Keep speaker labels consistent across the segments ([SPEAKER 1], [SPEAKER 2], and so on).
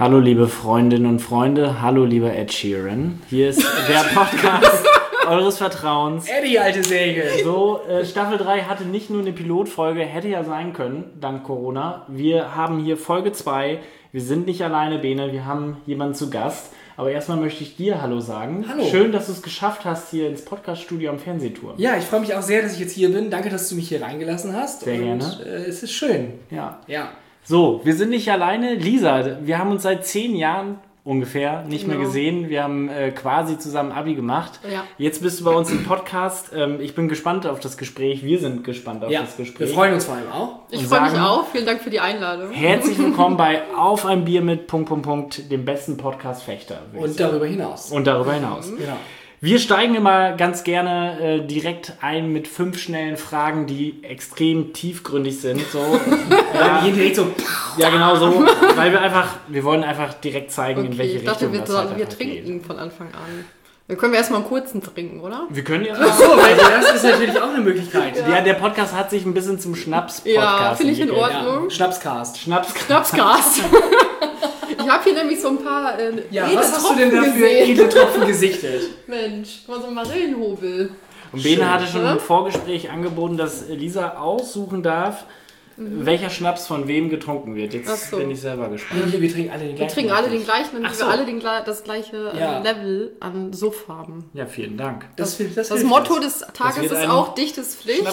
[SPEAKER 1] Hallo liebe Freundinnen und Freunde, hallo lieber Ed Sheeran. Hier ist der Podcast eures Vertrauens.
[SPEAKER 2] Eddie, alte Säge.
[SPEAKER 1] So, Staffel 3 hatte nicht nur eine Pilotfolge, hätte ja sein können, dank Corona. Wir haben hier Folge 2. Wir sind nicht alleine, Bene, wir haben jemanden zu Gast. Aber erstmal möchte ich dir Hallo sagen.
[SPEAKER 2] Hallo.
[SPEAKER 1] Schön, dass du es geschafft hast hier ins Podcaststudio am Fernsehturm.
[SPEAKER 2] Ja, ich freue mich auch sehr, dass ich jetzt hier bin. Danke, dass du mich hier reingelassen hast.
[SPEAKER 1] Sehr gerne.
[SPEAKER 2] Es ist schön.
[SPEAKER 1] Ja.
[SPEAKER 2] Ja.
[SPEAKER 1] So, wir sind nicht alleine. Lisa, wir haben uns seit 10 Jahren ungefähr nicht mehr gesehen. Wir haben quasi zusammen Abi gemacht.
[SPEAKER 3] Ja.
[SPEAKER 1] Jetzt bist du bei uns im Podcast. Ich bin gespannt auf das Gespräch. Wir sind gespannt auf das Gespräch.
[SPEAKER 2] Wir freuen uns vor allem auch.
[SPEAKER 3] Ich freue mich auch. Vielen Dank für die Einladung.
[SPEAKER 1] Herzlich willkommen bei Auf ein Bier mit ... dem besten Podcast Fechter.
[SPEAKER 2] Und darüber hinaus.
[SPEAKER 1] Genau. Wir steigen immer ganz gerne direkt ein mit 5 schnellen Fragen, die extrem tiefgründig sind. So.
[SPEAKER 2] Hier direkt so.
[SPEAKER 1] Ja, genau so. Weil wir wollen einfach direkt zeigen, in welche
[SPEAKER 3] ich dachte,
[SPEAKER 1] Richtung
[SPEAKER 3] wir trinken von Anfang an. Wir können erstmal einen kurzen trinken, oder?
[SPEAKER 1] Wir können jetzt
[SPEAKER 2] Ach so, weil das ist natürlich auch eine Möglichkeit.
[SPEAKER 1] Ja, der Podcast hat sich ein bisschen zum Schnaps-Podcast
[SPEAKER 3] Ja, finde ich in Ordnung.
[SPEAKER 2] Ja. Schnapscast.
[SPEAKER 3] Schnapscast. Ich habe hier nämlich so ein paar
[SPEAKER 2] was hast du denn da für edle Tropfen gesichtet?
[SPEAKER 3] Mensch, mal so ein Marillenhobel.
[SPEAKER 1] Und Bene hatte schon im Vorgespräch angeboten, dass Lisa aussuchen darf, welcher Schnaps von wem getrunken wird. Jetzt bin ich selber gespannt.
[SPEAKER 2] Wir trinken alle den gleichen.
[SPEAKER 3] Wir trinken alle den gleichen, damit wir alle das gleiche Level an Suff haben.
[SPEAKER 1] Ja, vielen Dank.
[SPEAKER 3] Das Motto des Tages ist auch dichtes Pflicht.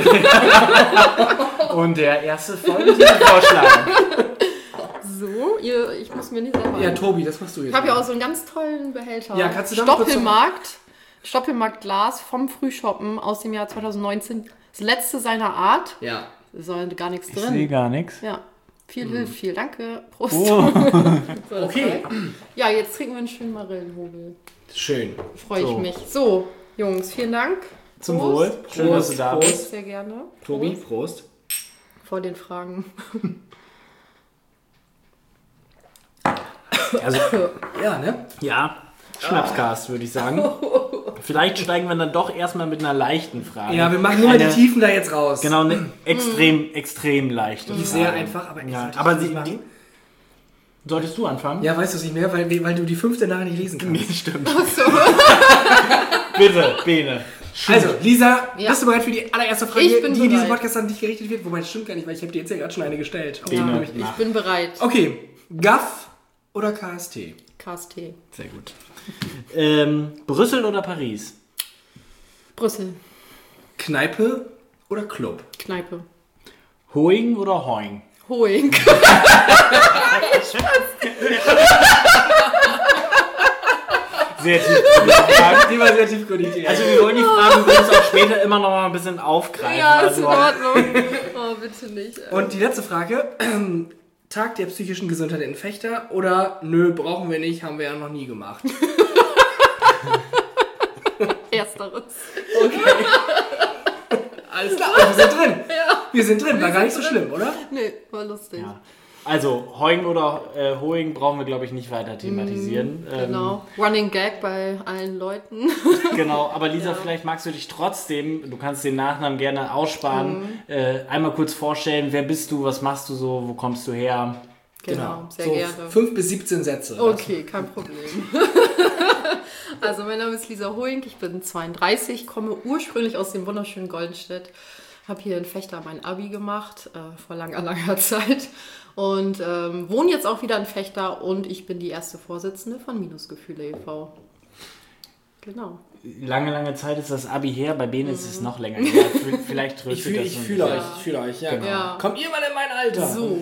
[SPEAKER 1] Und der erste Folgenvorschlag.
[SPEAKER 3] So, ich muss mir nicht selber...
[SPEAKER 2] Ja, Tobi, das machst du jetzt.
[SPEAKER 3] Ich habe ja auch so einen ganz tollen Behälter.
[SPEAKER 2] Ja, kannst du da
[SPEAKER 3] Stoppelmarkt Glas vom Frühshoppen aus dem Jahr 2019. Das letzte seiner Art.
[SPEAKER 2] Ja.
[SPEAKER 3] Da ist gar nichts drin.
[SPEAKER 1] Ich sehe gar nichts.
[SPEAKER 3] Ja. Viel hilft viel. Danke. Prost.
[SPEAKER 1] Oh.
[SPEAKER 2] Okay.
[SPEAKER 3] Ja, jetzt trinken wir einen schönen Marillenhobel.
[SPEAKER 2] Schön.
[SPEAKER 3] Freue ich mich. So, Jungs, vielen Dank.
[SPEAKER 1] Zum Wohl. Schön, dass du da bist.
[SPEAKER 3] Sehr gerne.
[SPEAKER 2] Tobi, Prost.
[SPEAKER 3] Vor den Fragen.
[SPEAKER 1] Also,
[SPEAKER 2] ja, ne?
[SPEAKER 1] Ja, Schnapscast, würde ich sagen. Vielleicht steigen wir dann doch erstmal mit einer leichten Frage.
[SPEAKER 2] Ja, wir machen nur die Tiefen da jetzt raus.
[SPEAKER 1] Genau, eine extrem leichte Frage.
[SPEAKER 2] Die ist sehr einfach, aber
[SPEAKER 1] solltest du anfangen?
[SPEAKER 2] Ja, weißt du es nicht mehr, weil du die 5. nachher nicht lesen kannst.
[SPEAKER 1] Nee, stimmt. Ach so. Bitte, Bene.
[SPEAKER 2] Also, Lisa, bist du bereit für die allererste Frage,
[SPEAKER 3] die in
[SPEAKER 2] diesem Podcast an dich gerichtet wird? Wobei, das stimmt gar nicht, weil ich habe dir jetzt ja gerade schon eine gestellt.
[SPEAKER 1] Bene,
[SPEAKER 3] ich bin bereit.
[SPEAKER 2] Okay, Gaff oder KST?
[SPEAKER 3] KST.
[SPEAKER 1] Sehr gut. Brüssel oder Paris?
[SPEAKER 3] Brüssel.
[SPEAKER 2] Kneipe oder Club?
[SPEAKER 3] Kneipe.
[SPEAKER 1] Hoing oder Hoing?
[SPEAKER 3] Hoing.
[SPEAKER 1] Sehr tiefgründig.
[SPEAKER 2] Die war sehr tiefgründig.
[SPEAKER 1] Also wir wollen die Fragen übrigens auch später immer noch mal ein bisschen aufgreifen.
[SPEAKER 3] Ja, ist in Ordnung. Oh, bitte nicht.
[SPEAKER 2] Und die letzte Frage. Tag der psychischen Gesundheit in Fechter oder nö, brauchen wir nicht, haben wir ja noch nie gemacht.
[SPEAKER 3] Ersteres.
[SPEAKER 2] Okay. Alles klar, wir sind drin. Ja. Wir sind drin, war gar nicht so schlimm, oder?
[SPEAKER 3] Nee, war lustig.
[SPEAKER 1] Ja. Also, Hoing oder Hoing brauchen wir, glaube ich, nicht weiter thematisieren.
[SPEAKER 3] Genau. Running Gag bei allen Leuten.
[SPEAKER 1] Genau, aber Lisa, vielleicht magst du dich trotzdem, du kannst den Nachnamen gerne aussparen, einmal kurz vorstellen, wer bist du, was machst du so, wo kommst du her?
[SPEAKER 3] Genau, sehr
[SPEAKER 2] so
[SPEAKER 3] gerne.
[SPEAKER 2] 5 bis 17 Sätze.
[SPEAKER 3] Okay, kein Problem. Also, mein Name ist Lisa Hoing, ich bin 32, komme ursprünglich aus dem wunderschönen Goldenstedt, habe hier in Fechter mein Abi gemacht, vor langer Zeit. Und wohne jetzt auch wieder in Fechter und ich bin die erste Vorsitzende von Minusgefühle e.V. Genau.
[SPEAKER 1] Lange Zeit ist das Abi her, bei Bene ist es noch länger her. Vielleicht tröstet das.
[SPEAKER 2] Ich fühle euch, ja.
[SPEAKER 1] Genau.
[SPEAKER 3] Ja.
[SPEAKER 2] Kommt ihr mal in mein Alter?
[SPEAKER 1] So.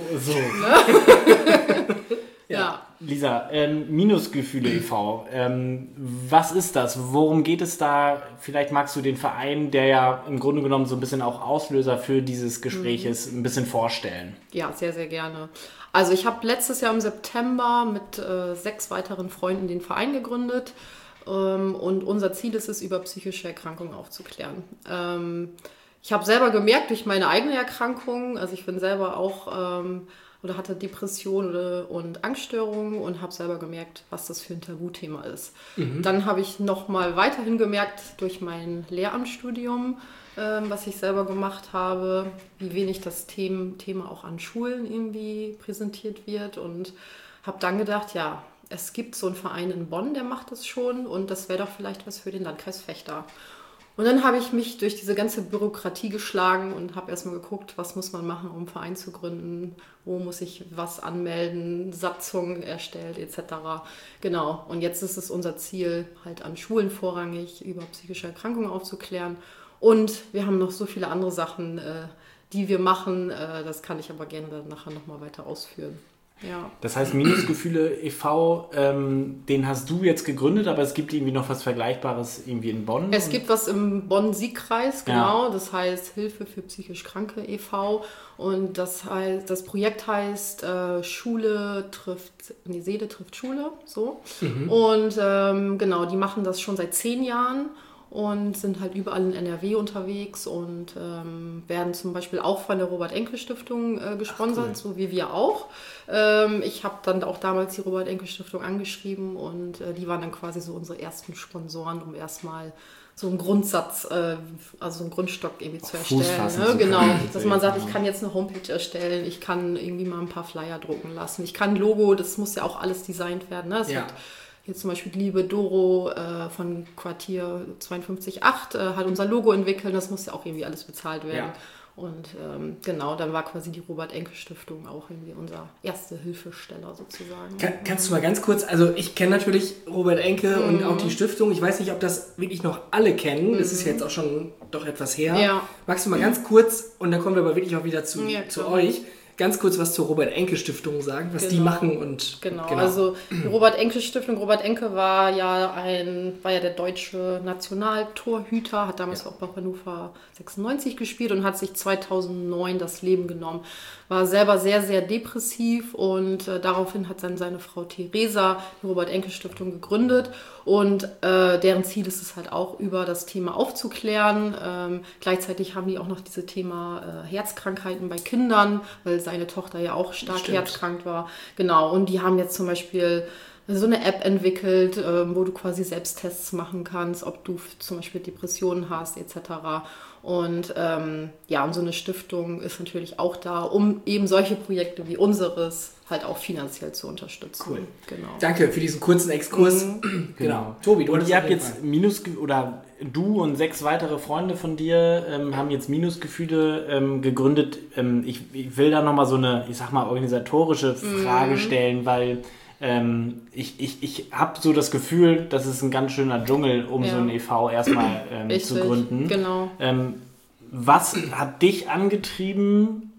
[SPEAKER 2] Ja.
[SPEAKER 1] Lisa, Minusgefühle e.V., was ist das? Worum geht es da? Vielleicht magst du den Verein, der ja im Grunde genommen so ein bisschen auch Auslöser für dieses Gespräch ist, ein bisschen vorstellen.
[SPEAKER 3] Ja, sehr, sehr gerne. Also ich habe letztes Jahr im September mit 6 weiteren Freunden den Verein gegründet und unser Ziel ist es, über psychische Erkrankungen aufzuklären. Ich habe selber gemerkt durch meine eigene Erkrankung, also ich bin selber auch oder hatte Depressionen und Angststörungen und habe selber gemerkt, was das für ein Tabuthema ist. Dann habe ich nochmal weiterhin gemerkt durch mein Lehramtsstudium, was ich selber gemacht habe, wie wenig das Thema auch an Schulen irgendwie präsentiert wird und habe dann gedacht, ja, es gibt so einen Verein in Bonn, der macht das schon und das wäre doch vielleicht was für den Landkreis Vechta. Und dann habe ich mich durch diese ganze Bürokratie geschlagen und habe erstmal geguckt, was muss man machen, um einen Verein zu gründen, wo muss ich was anmelden, Satzung erstellt etc. Genau, und jetzt ist es unser Ziel, halt an Schulen vorrangig über psychische Erkrankungen aufzuklären. Und wir haben noch so viele andere Sachen, die wir machen, das kann ich aber gerne dann nachher nochmal weiter ausführen. Ja.
[SPEAKER 1] Das heißt, Minusgefühle e.V., den hast du jetzt gegründet, aber es gibt irgendwie noch was Vergleichbares irgendwie in Bonn?
[SPEAKER 3] Es gibt was im Bonn-Sieg-Kreis, genau. Ja. Das heißt Hilfe für psychisch Kranke e.V. Und das heißt, das Projekt heißt Seele trifft Schule, so. Mhm. Und genau, die machen das schon seit 10 Jahren. Und sind halt überall in NRW unterwegs und werden zum Beispiel auch von der Robert-Enke-Stiftung gesponsert, cool. So wie wir auch. Ich habe dann auch damals die Robert-Enke-Stiftung angeschrieben und die waren dann quasi so unsere ersten Sponsoren, um erstmal so einen Grundsatz, also so einen Grundstock irgendwie zu erstellen. Ne? Genau, dass man sagt, ich kann jetzt eine Homepage erstellen, ich kann irgendwie mal ein paar Flyer drucken lassen, ich kann ein Logo, das muss ja auch alles designt werden. Ne? Es hat hier zum Beispiel die liebe Doro von Quartier 52.8 hat unser Logo entwickelt. Das muss ja auch irgendwie alles bezahlt werden. Ja. Und genau, dann war quasi die Robert-Enke-Stiftung auch irgendwie unser erste Hilfesteller sozusagen.
[SPEAKER 2] Kannst du mal ganz kurz, also ich kenne natürlich Robert Enke und auch die Stiftung. Ich weiß nicht, ob das wirklich noch alle kennen. Das ist jetzt auch schon doch etwas her. Ja. Magst du mal ganz kurz, und dann kommen wir aber wirklich auch wieder zu euch, ganz kurz was zur Robert-Enke-Stiftung sagen, was die machen und...
[SPEAKER 3] Genau, also die Robert-Enke-Stiftung, Robert Enke war ja der deutsche Nationaltorhüter, hat damals auch bei Hannover 96 gespielt und hat sich 2009 das Leben genommen. War selber sehr, sehr depressiv und daraufhin hat dann seine Frau Theresa die Robert-Enke-Stiftung gegründet und deren Ziel ist es halt auch, über das Thema aufzuklären. Gleichzeitig haben die auch noch dieses Thema Herzkrankheiten bei Kindern, weil seine Tochter ja auch stark herzkrank war. Genau, und die haben jetzt zum Beispiel so eine App entwickelt, wo du quasi Selbsttests machen kannst, ob du zum Beispiel Depressionen hast etc. Und und so eine Stiftung ist natürlich auch da, um eben solche Projekte wie unseres halt auch finanziell zu unterstützen.
[SPEAKER 2] Cool. Genau. Danke für diesen kurzen Exkurs.
[SPEAKER 1] Genau. Tobi, du habt jetzt du und 6 weitere Freunde von dir haben jetzt Minusgefühle gegründet. Ich will da nochmal so eine, ich sag mal, organisatorische Frage stellen, weil ich habe so das Gefühl, das ist ein ganz schöner Dschungel, um so ein e.V. erstmal zu gründen.
[SPEAKER 3] Genau.
[SPEAKER 1] Was hat dich angetrieben,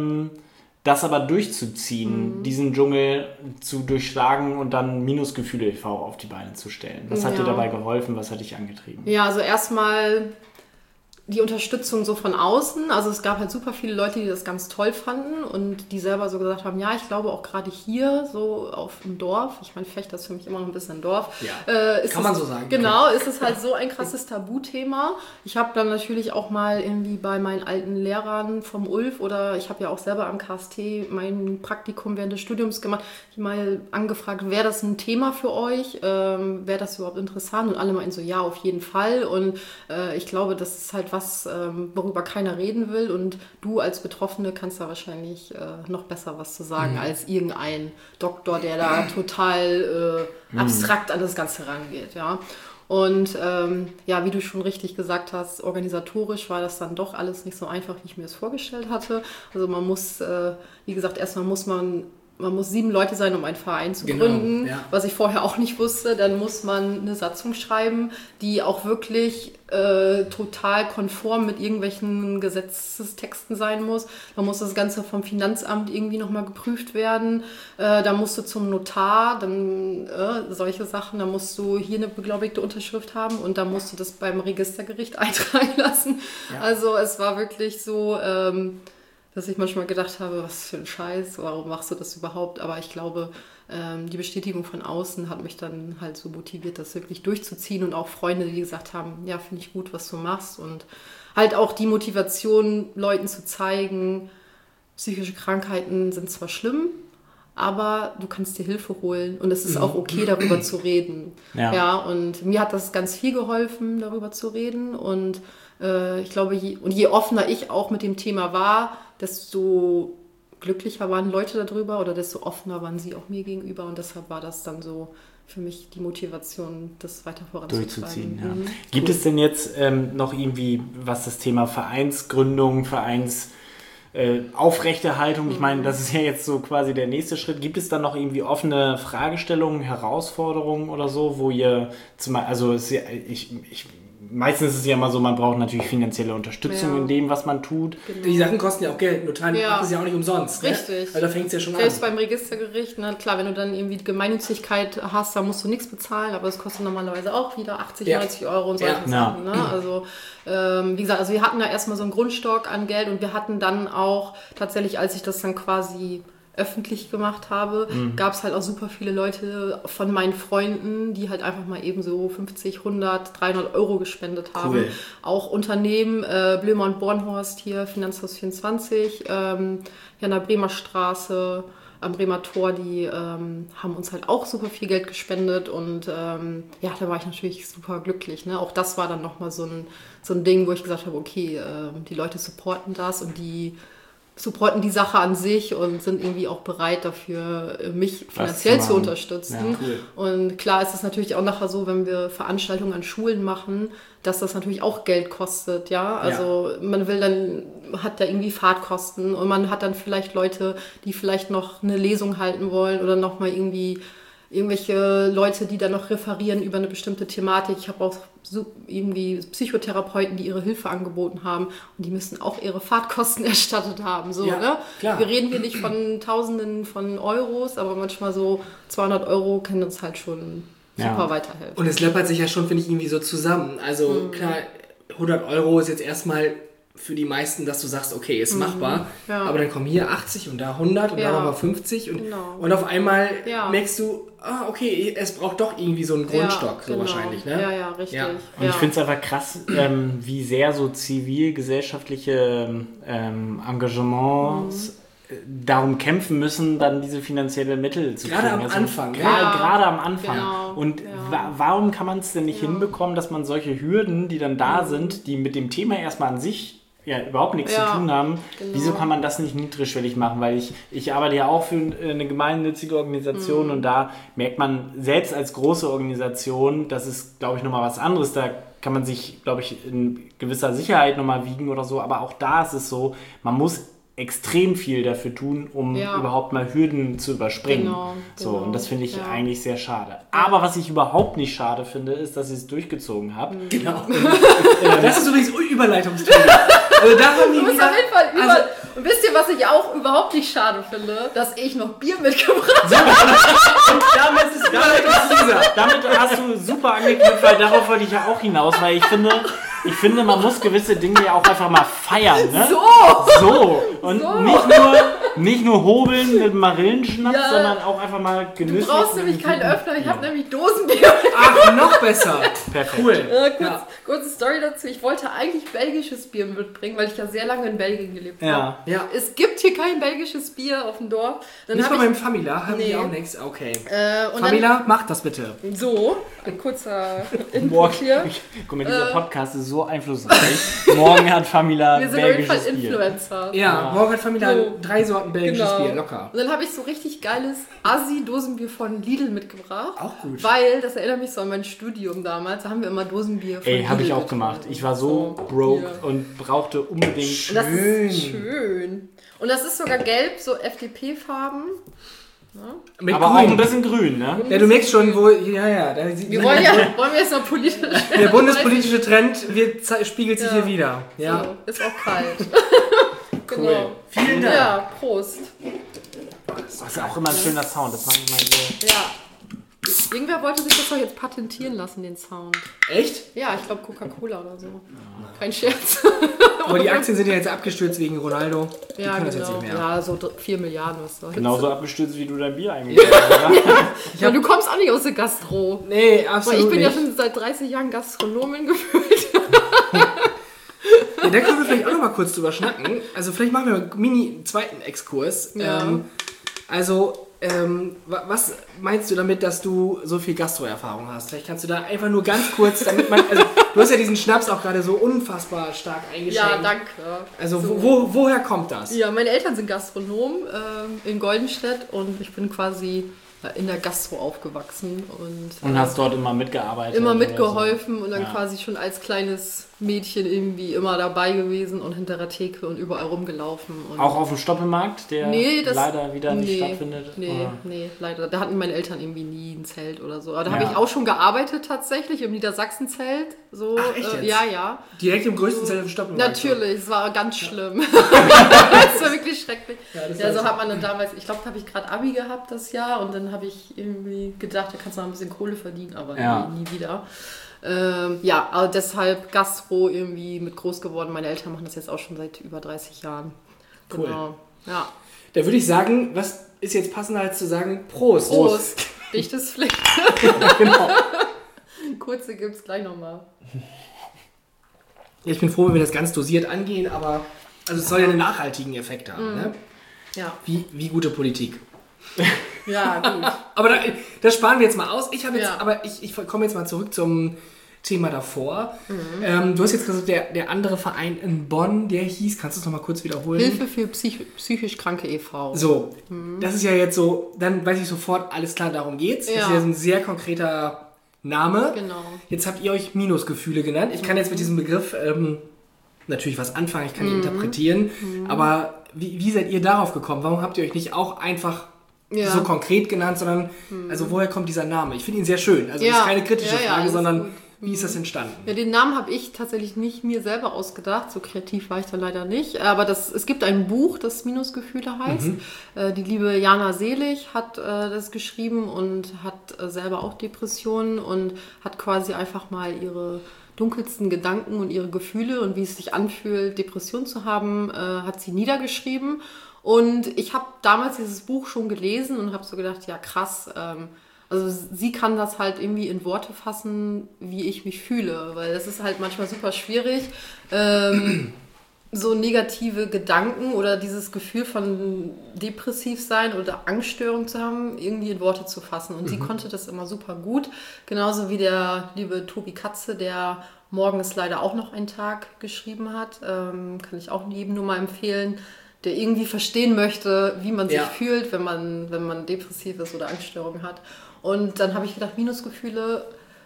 [SPEAKER 1] das aber durchzuziehen, diesen Dschungel zu durchschlagen und dann Minusgefühle e.V. auf die Beine zu stellen? Was hat dir dabei geholfen? Was hat dich angetrieben?
[SPEAKER 3] Ja, also erstmal die Unterstützung so von außen. Also es gab halt super viele Leute, die das ganz toll fanden und die selber so gesagt haben, ja, ich glaube auch gerade hier so auf dem Dorf, ich meine, Vechta ist für mich immer noch ein bisschen ein Dorf.
[SPEAKER 2] Ja, kann man so sagen.
[SPEAKER 3] Genau, ist es halt so ein krasses Tabuthema. Ich habe dann natürlich auch mal irgendwie bei meinen alten Lehrern vom Ulf oder ich habe ja auch selber am KST mein Praktikum während des Studiums gemacht, ich mal angefragt, wäre das ein Thema für euch? Wäre das überhaupt interessant? Und alle meinten so, ja, auf jeden Fall. Und ich glaube, das ist halt was, worüber keiner reden will und du als Betroffene kannst da wahrscheinlich noch besser was zu sagen als irgendein Doktor, der da total abstrakt an das Ganze rangeht. Ja. Und wie du schon richtig gesagt hast, organisatorisch war das dann doch alles nicht so einfach, wie ich mir das vorgestellt hatte. Also man muss, wie gesagt, erstmal muss man muss 7 Leute sein, um einen Verein zu gründen, was ich vorher auch nicht wusste. Dann muss man eine Satzung schreiben, die auch wirklich total konform mit irgendwelchen Gesetzestexten sein muss. Dann muss das Ganze vom Finanzamt irgendwie nochmal geprüft werden. Dann musst du zum Notar, dann solche Sachen. Dann musst du hier eine beglaubigte Unterschrift haben und dann musst du das beim Registergericht eintragen lassen. Ja. Also es war wirklich so... dass ich manchmal gedacht habe, was für ein Scheiß, warum machst du das überhaupt? Aber ich glaube, die Bestätigung von außen hat mich dann halt so motiviert, das wirklich durchzuziehen und auch Freunde, die gesagt haben, ja, finde ich gut, was du machst und halt auch die Motivation, Leuten zu zeigen, psychische Krankheiten sind zwar schlimm, aber du kannst dir Hilfe holen und es ist auch okay, darüber zu reden. Ja, und mir hat das ganz viel geholfen, darüber zu reden und ich glaube, je offener ich auch mit dem Thema war, desto glücklicher waren Leute darüber oder desto offener waren sie auch mir gegenüber und deshalb war das dann so für mich die Motivation, das weiter voranzutreiben.
[SPEAKER 1] Durchzuziehen, ja. Gibt es denn jetzt noch irgendwie, was das Thema Vereinsgründung, Aufrechterhaltung, ich meine, das ist ja jetzt so quasi der nächste Schritt. Gibt es dann noch irgendwie offene Fragestellungen, Herausforderungen oder so, wo ihr meistens ist es ja immer so, man braucht natürlich finanzielle Unterstützung in dem, was man tut.
[SPEAKER 2] Genau. Die Sachen kosten ja auch Geld, Notar macht es ja auch nicht umsonst.
[SPEAKER 3] Richtig.
[SPEAKER 2] Ne? Also da fängt es ja schon
[SPEAKER 3] Selbst beim Registergericht, klar, wenn du dann irgendwie Gemeinnützigkeit hast, dann musst du nichts bezahlen, aber es kostet normalerweise auch wieder 80, 90 Euro und solche Sachen. Ne? Also wie gesagt, wir hatten da erstmal so einen Grundstock an Geld und wir hatten dann auch tatsächlich, als ich das dann quasi öffentlich gemacht habe, gab es halt auch super viele Leute von meinen Freunden, die halt einfach mal eben so 50, 100, 300 Euro gespendet haben. Cool. Auch Unternehmen, Blömer und Bornhorst hier, Finanzhaus 24, hier an der Bremer Straße, am Bremer Tor, die haben uns halt auch super viel Geld gespendet und da war ich natürlich super glücklich. Ne? Auch das war dann nochmal so ein Ding, wo ich gesagt habe, okay, die Leute supporten das und die supporten die Sache an sich und sind irgendwie auch bereit dafür, mich finanziell zu unterstützen. Ja, cool. Und klar ist es natürlich auch nachher so, wenn wir Veranstaltungen an Schulen machen, dass das natürlich auch Geld kostet, ja. Also man hat da irgendwie Fahrtkosten und man hat dann vielleicht Leute, die vielleicht noch eine Lesung halten wollen oder nochmal irgendwelche Leute, die dann noch referieren über eine bestimmte Thematik. Ich habe auch so irgendwie Psychotherapeuten, die ihre Hilfe angeboten haben und die müssen auch ihre Fahrtkosten erstattet haben. So, ne? Klar. Wir reden hier nicht von Tausenden von Euros, aber manchmal so 200 Euro können uns halt schon super weiterhelfen.
[SPEAKER 2] Und es läppert sich ja schon, finde ich, irgendwie so zusammen. Also klar, 100 Euro ist jetzt erstmal für die meisten, dass du sagst, okay, ist machbar, aber dann kommen hier 80 und da 100 und da nochmal 50 und auf einmal merkst du, okay, es braucht doch irgendwie so einen Grundstock, so wahrscheinlich. Ne?
[SPEAKER 3] Ja, richtig.
[SPEAKER 1] Ja. Und ich finde es einfach krass, wie sehr so zivilgesellschaftliche Engagements darum kämpfen müssen, dann diese finanzielle Mittel zu kriegen.
[SPEAKER 2] Gerade am Anfang.
[SPEAKER 1] Gerade am Anfang. Genau. Und warum kann man es denn nicht hinbekommen, dass man solche Hürden, die dann da sind, die mit dem Thema erstmal an sich überhaupt nichts zu tun haben, wieso kann man das nicht niedrigschwellig machen? Weil ich arbeite ja auch für eine gemeinnützige Organisation und da merkt man selbst als große Organisation, das ist, glaube ich, nochmal was anderes. Da kann man sich, glaube ich, in gewisser Sicherheit nochmal wiegen oder so, aber auch da ist es so, man muss extrem viel dafür tun, um überhaupt mal Hürden zu überspringen. Genau. Und das finde ich eigentlich sehr schade. Aber was ich überhaupt nicht schade finde, ist, dass ich es durchgezogen habe.
[SPEAKER 2] Genau. Das ist übrigens Überleitungsthema. Also da haben die wieder,
[SPEAKER 3] auf jeden Fall und wisst ihr, was ich auch überhaupt nicht schade finde? Dass ich noch Bier mitgebracht habe.
[SPEAKER 1] Und damit hast du super angeknüpft, weil darauf wollte ich ja auch hinaus, weil ich finde, man muss gewisse Dinge ja auch einfach mal feiern, ne? So. Und nicht nur hobeln mit Marillenschnaps, sondern auch einfach mal genüsslich.
[SPEAKER 3] Du brauchst nämlich keinen Öffner, ich habe nämlich Dosenbier.
[SPEAKER 2] Ach, noch besser.
[SPEAKER 1] Perfekt.
[SPEAKER 2] Cool.
[SPEAKER 3] Kurze Story dazu. Ich wollte eigentlich belgisches Bier mitbringen, weil ich ja sehr lange in Belgien gelebt habe.
[SPEAKER 2] Ja.
[SPEAKER 3] Es gibt hier kein belgisches Bier auf dem Dorf.
[SPEAKER 2] Nicht mal beim Famila haben die auch nichts. Okay. Famila, macht das bitte.
[SPEAKER 3] So, ein kurzer Input hier.
[SPEAKER 1] Guck mal, dieser Podcast ist so einflussreich. Morgen hat Famila belgisches Bier.
[SPEAKER 3] Wir sind auf jeden Fall Influencer.
[SPEAKER 2] Ja, morgen hat Famila 3 Sorten belgisches Bier, locker.
[SPEAKER 3] Und dann habe ich so richtig geiles Assi-Dosenbier von Lidl mitgebracht.
[SPEAKER 2] Auch gut.
[SPEAKER 3] Weil, das erinnert mich so an mein Studium damals, da haben wir immer Dosenbier von Lidl.
[SPEAKER 1] Habe ich auch gemacht. Ich war so broke und brauchte unbedingt...
[SPEAKER 3] Schön. Das ist schön. Und das ist sogar gelb, so FDP-Farben.
[SPEAKER 1] Ja. Aber grün. Auch ein bisschen grün, ne?
[SPEAKER 2] Ja, du merkst schon, wo... Ja.
[SPEAKER 3] Wir wollen jetzt noch politisch...
[SPEAKER 2] Der bundespolitische Trend spiegelt sich hier wieder. Ja.
[SPEAKER 3] So, ist auch kalt.
[SPEAKER 2] Cool. Genau. Vielen Dank.
[SPEAKER 3] Ja, Prost.
[SPEAKER 1] Das ist auch immer ein schöner Sound. Das mag ich mal sehr.
[SPEAKER 3] Ja. Irgendwer wollte sich das doch jetzt patentieren lassen, den Sound.
[SPEAKER 2] Echt?
[SPEAKER 3] Ja, ich glaube Coca-Cola oder so. Kein Scherz.
[SPEAKER 2] Aber die Aktien sind ja jetzt abgestürzt wegen Ronaldo. Die
[SPEAKER 3] ja,
[SPEAKER 2] können
[SPEAKER 3] genau.
[SPEAKER 2] Das jetzt nicht mehr.
[SPEAKER 3] Ja, so 4 Milliarden was da.
[SPEAKER 1] Genauso abgestürzt, wie du dein Bier eingegeben hast.
[SPEAKER 3] Ja, du kommst auch nicht aus der Gastro.
[SPEAKER 2] Nee, absolut
[SPEAKER 3] ich bin
[SPEAKER 2] nicht.
[SPEAKER 3] Ja schon seit 30 Jahren Gastronomin gefühlt.
[SPEAKER 2] Ja, da können wir vielleicht auch noch mal kurz drüber schnacken. Also vielleicht machen wir einen zweiten Exkurs.
[SPEAKER 3] Ja.
[SPEAKER 2] Also was meinst du damit, dass du so viel Gastro-Erfahrung hast? Vielleicht kannst du da einfach nur ganz kurz, damit man, also du hast ja diesen Schnaps auch gerade so unfassbar stark eingeschenkt.
[SPEAKER 3] Ja, danke.
[SPEAKER 2] Also woher kommt das?
[SPEAKER 3] Ja, meine Eltern sind Gastronomen in Goldenstedt und ich bin quasi in der Gastro aufgewachsen.
[SPEAKER 1] Und hast dort immer mitgearbeitet?
[SPEAKER 3] Immer mitgeholfen und dann quasi schon als kleines Mädchen irgendwie immer dabei gewesen und hinter der Theke und überall rumgelaufen. Und
[SPEAKER 1] auch auf dem Stoppelmarkt, der leider wieder nicht stattfindet?
[SPEAKER 3] Nee, leider. Da hatten meine Eltern irgendwie nie ein Zelt oder so. Aber da habe ich auch schon gearbeitet tatsächlich, im Niedersachsen-Zelt. So,
[SPEAKER 2] ach, echt jetzt?
[SPEAKER 3] Ja.
[SPEAKER 2] Direkt im größten Zelt auf Stoppelmarkt?
[SPEAKER 3] Natürlich, es war ganz schlimm. Es war wirklich schrecklich. Ja, so hat man dann damals, ich glaube, da habe ich gerade Abi gehabt das Jahr und dann habe ich irgendwie gedacht, da kannst du noch ein bisschen Kohle verdienen, aber nie wieder. Also deshalb Gastro irgendwie mit groß geworden. Meine Eltern machen das jetzt auch schon seit über 30 Jahren.
[SPEAKER 2] Cool.
[SPEAKER 3] Genau. Ja.
[SPEAKER 2] Da würde ich sagen, was ist jetzt passender als zu sagen Prost?
[SPEAKER 3] Prost. Dichtes Pflicht.
[SPEAKER 2] Genau.
[SPEAKER 3] Kurze gibt's gleich nochmal.
[SPEAKER 2] Ja, ich bin froh, wenn wir das ganz dosiert angehen, aber also es soll ja einen nachhaltigen Effekt haben. Ne?
[SPEAKER 3] Ja.
[SPEAKER 2] Wie gute Politik.
[SPEAKER 3] Ja, gut.
[SPEAKER 2] Aber das sparen wir jetzt mal aus. Ich komme jetzt mal zurück zum Thema davor. Du hast jetzt gesagt, der andere Verein in Bonn, der hieß, kannst du es nochmal kurz wiederholen?
[SPEAKER 3] Hilfe für psychisch Kranke e.V.
[SPEAKER 2] So, das ist ja jetzt so, dann weiß ich sofort, alles klar, darum geht's. Das ist ja so ein sehr konkreter Name.
[SPEAKER 3] Genau.
[SPEAKER 2] Jetzt habt ihr euch Minusgefühle genannt. Ich kann jetzt mit diesem Begriff natürlich was anfangen, ich kann ihn interpretieren, aber wie seid ihr darauf gekommen? Warum habt ihr euch nicht auch einfach so konkret genannt, sondern also woher kommt dieser Name? Ich finde ihn sehr schön. Also das ist keine kritische Frage, sondern wie ist das entstanden?
[SPEAKER 3] Ja, den Namen habe ich tatsächlich nicht mir selber ausgedacht. So kreativ war ich da leider nicht. Aber es gibt ein Buch, das Minusgefühle heißt. Die liebe Jana Selig hat das geschrieben und hat selber auch Depressionen und hat quasi einfach mal ihre dunkelsten Gedanken und ihre Gefühle und wie es sich anfühlt, Depression zu haben, hat sie niedergeschrieben. Und ich habe damals dieses Buch schon gelesen und habe so gedacht, ja krass, also sie kann das halt irgendwie in Worte fassen, wie ich mich fühle, weil es ist halt manchmal super schwierig, so negative Gedanken oder dieses Gefühl von depressiv sein oder Angststörung zu haben, irgendwie in Worte zu fassen. Und sie konnte das immer super gut, genauso wie der liebe Tobi Katze, der Morgen ist leider auch noch ein Tag geschrieben hat, kann ich auch jedem nur mal empfehlen, der irgendwie verstehen möchte, wie man sich fühlt, wenn man depressiv ist oder Angststörungen hat. Und dann habe ich gedacht, Minusgefühle,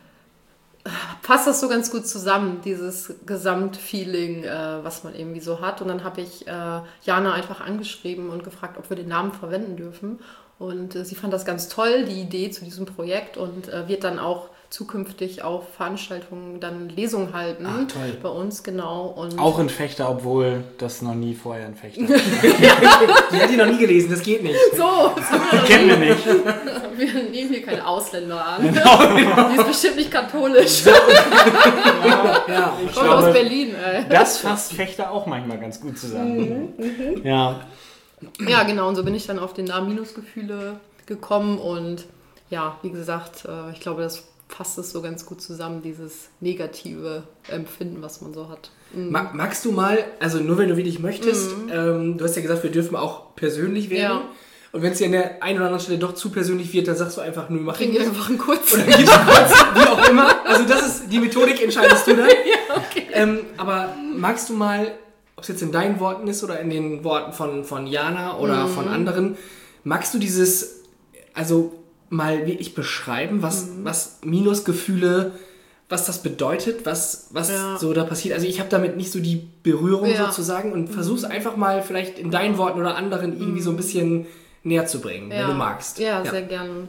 [SPEAKER 3] passt das so ganz gut zusammen, dieses Gesamtfeeling, was man irgendwie so hat. Und dann habe ich Jana einfach angeschrieben und gefragt, ob wir den Namen verwenden dürfen. Und sie fand das ganz toll, die Idee zu diesem Projekt, und wird dann auch zukünftig auf Veranstaltungen dann Lesungen halten.
[SPEAKER 2] Ah, toll.
[SPEAKER 3] Bei uns, genau. Und
[SPEAKER 1] auch in Fechter, obwohl das noch nie vorher in Fechter war.
[SPEAKER 2] Die hat die noch nie gelesen, das geht nicht.
[SPEAKER 3] So,
[SPEAKER 1] kennen wir nicht.
[SPEAKER 3] Wir nehmen hier keine Ausländer an. Die ist bestimmt nicht katholisch. Ich komme aus Berlin, ey.
[SPEAKER 1] Das fasst Fechter auch manchmal ganz gut zusammen. Ja,
[SPEAKER 3] genau, und so bin ich dann auf den Namen Minusgefühle gekommen und ja, wie gesagt, ich glaube, das fasst es so ganz gut zusammen, dieses negative Empfinden, was man so hat.
[SPEAKER 2] Magst du mal, also nur wenn du wirklich möchtest, du hast ja gesagt, wir dürfen auch persönlich werden. Ja. Und wenn es dir an der einen oder anderen Stelle doch zu persönlich wird, dann sagst du einfach, nur mach
[SPEAKER 3] ich einfach einen kurzen.
[SPEAKER 2] Oder gibst einen kurzen, wie auch immer. Also das ist die Methodik, entscheidest du dann.
[SPEAKER 3] Ja, okay.
[SPEAKER 2] Aber magst du mal, ob es jetzt in deinen Worten ist oder in den Worten von Jana oder von anderen, magst du dieses, also mal wirklich beschreiben, was Minusgefühle, was das bedeutet, was so da passiert. Also ich habe damit nicht so die Berührung sozusagen und versuch's einfach mal vielleicht in deinen Worten oder anderen irgendwie so ein bisschen näher zu bringen, wenn du magst.
[SPEAKER 3] Ja, sehr gerne.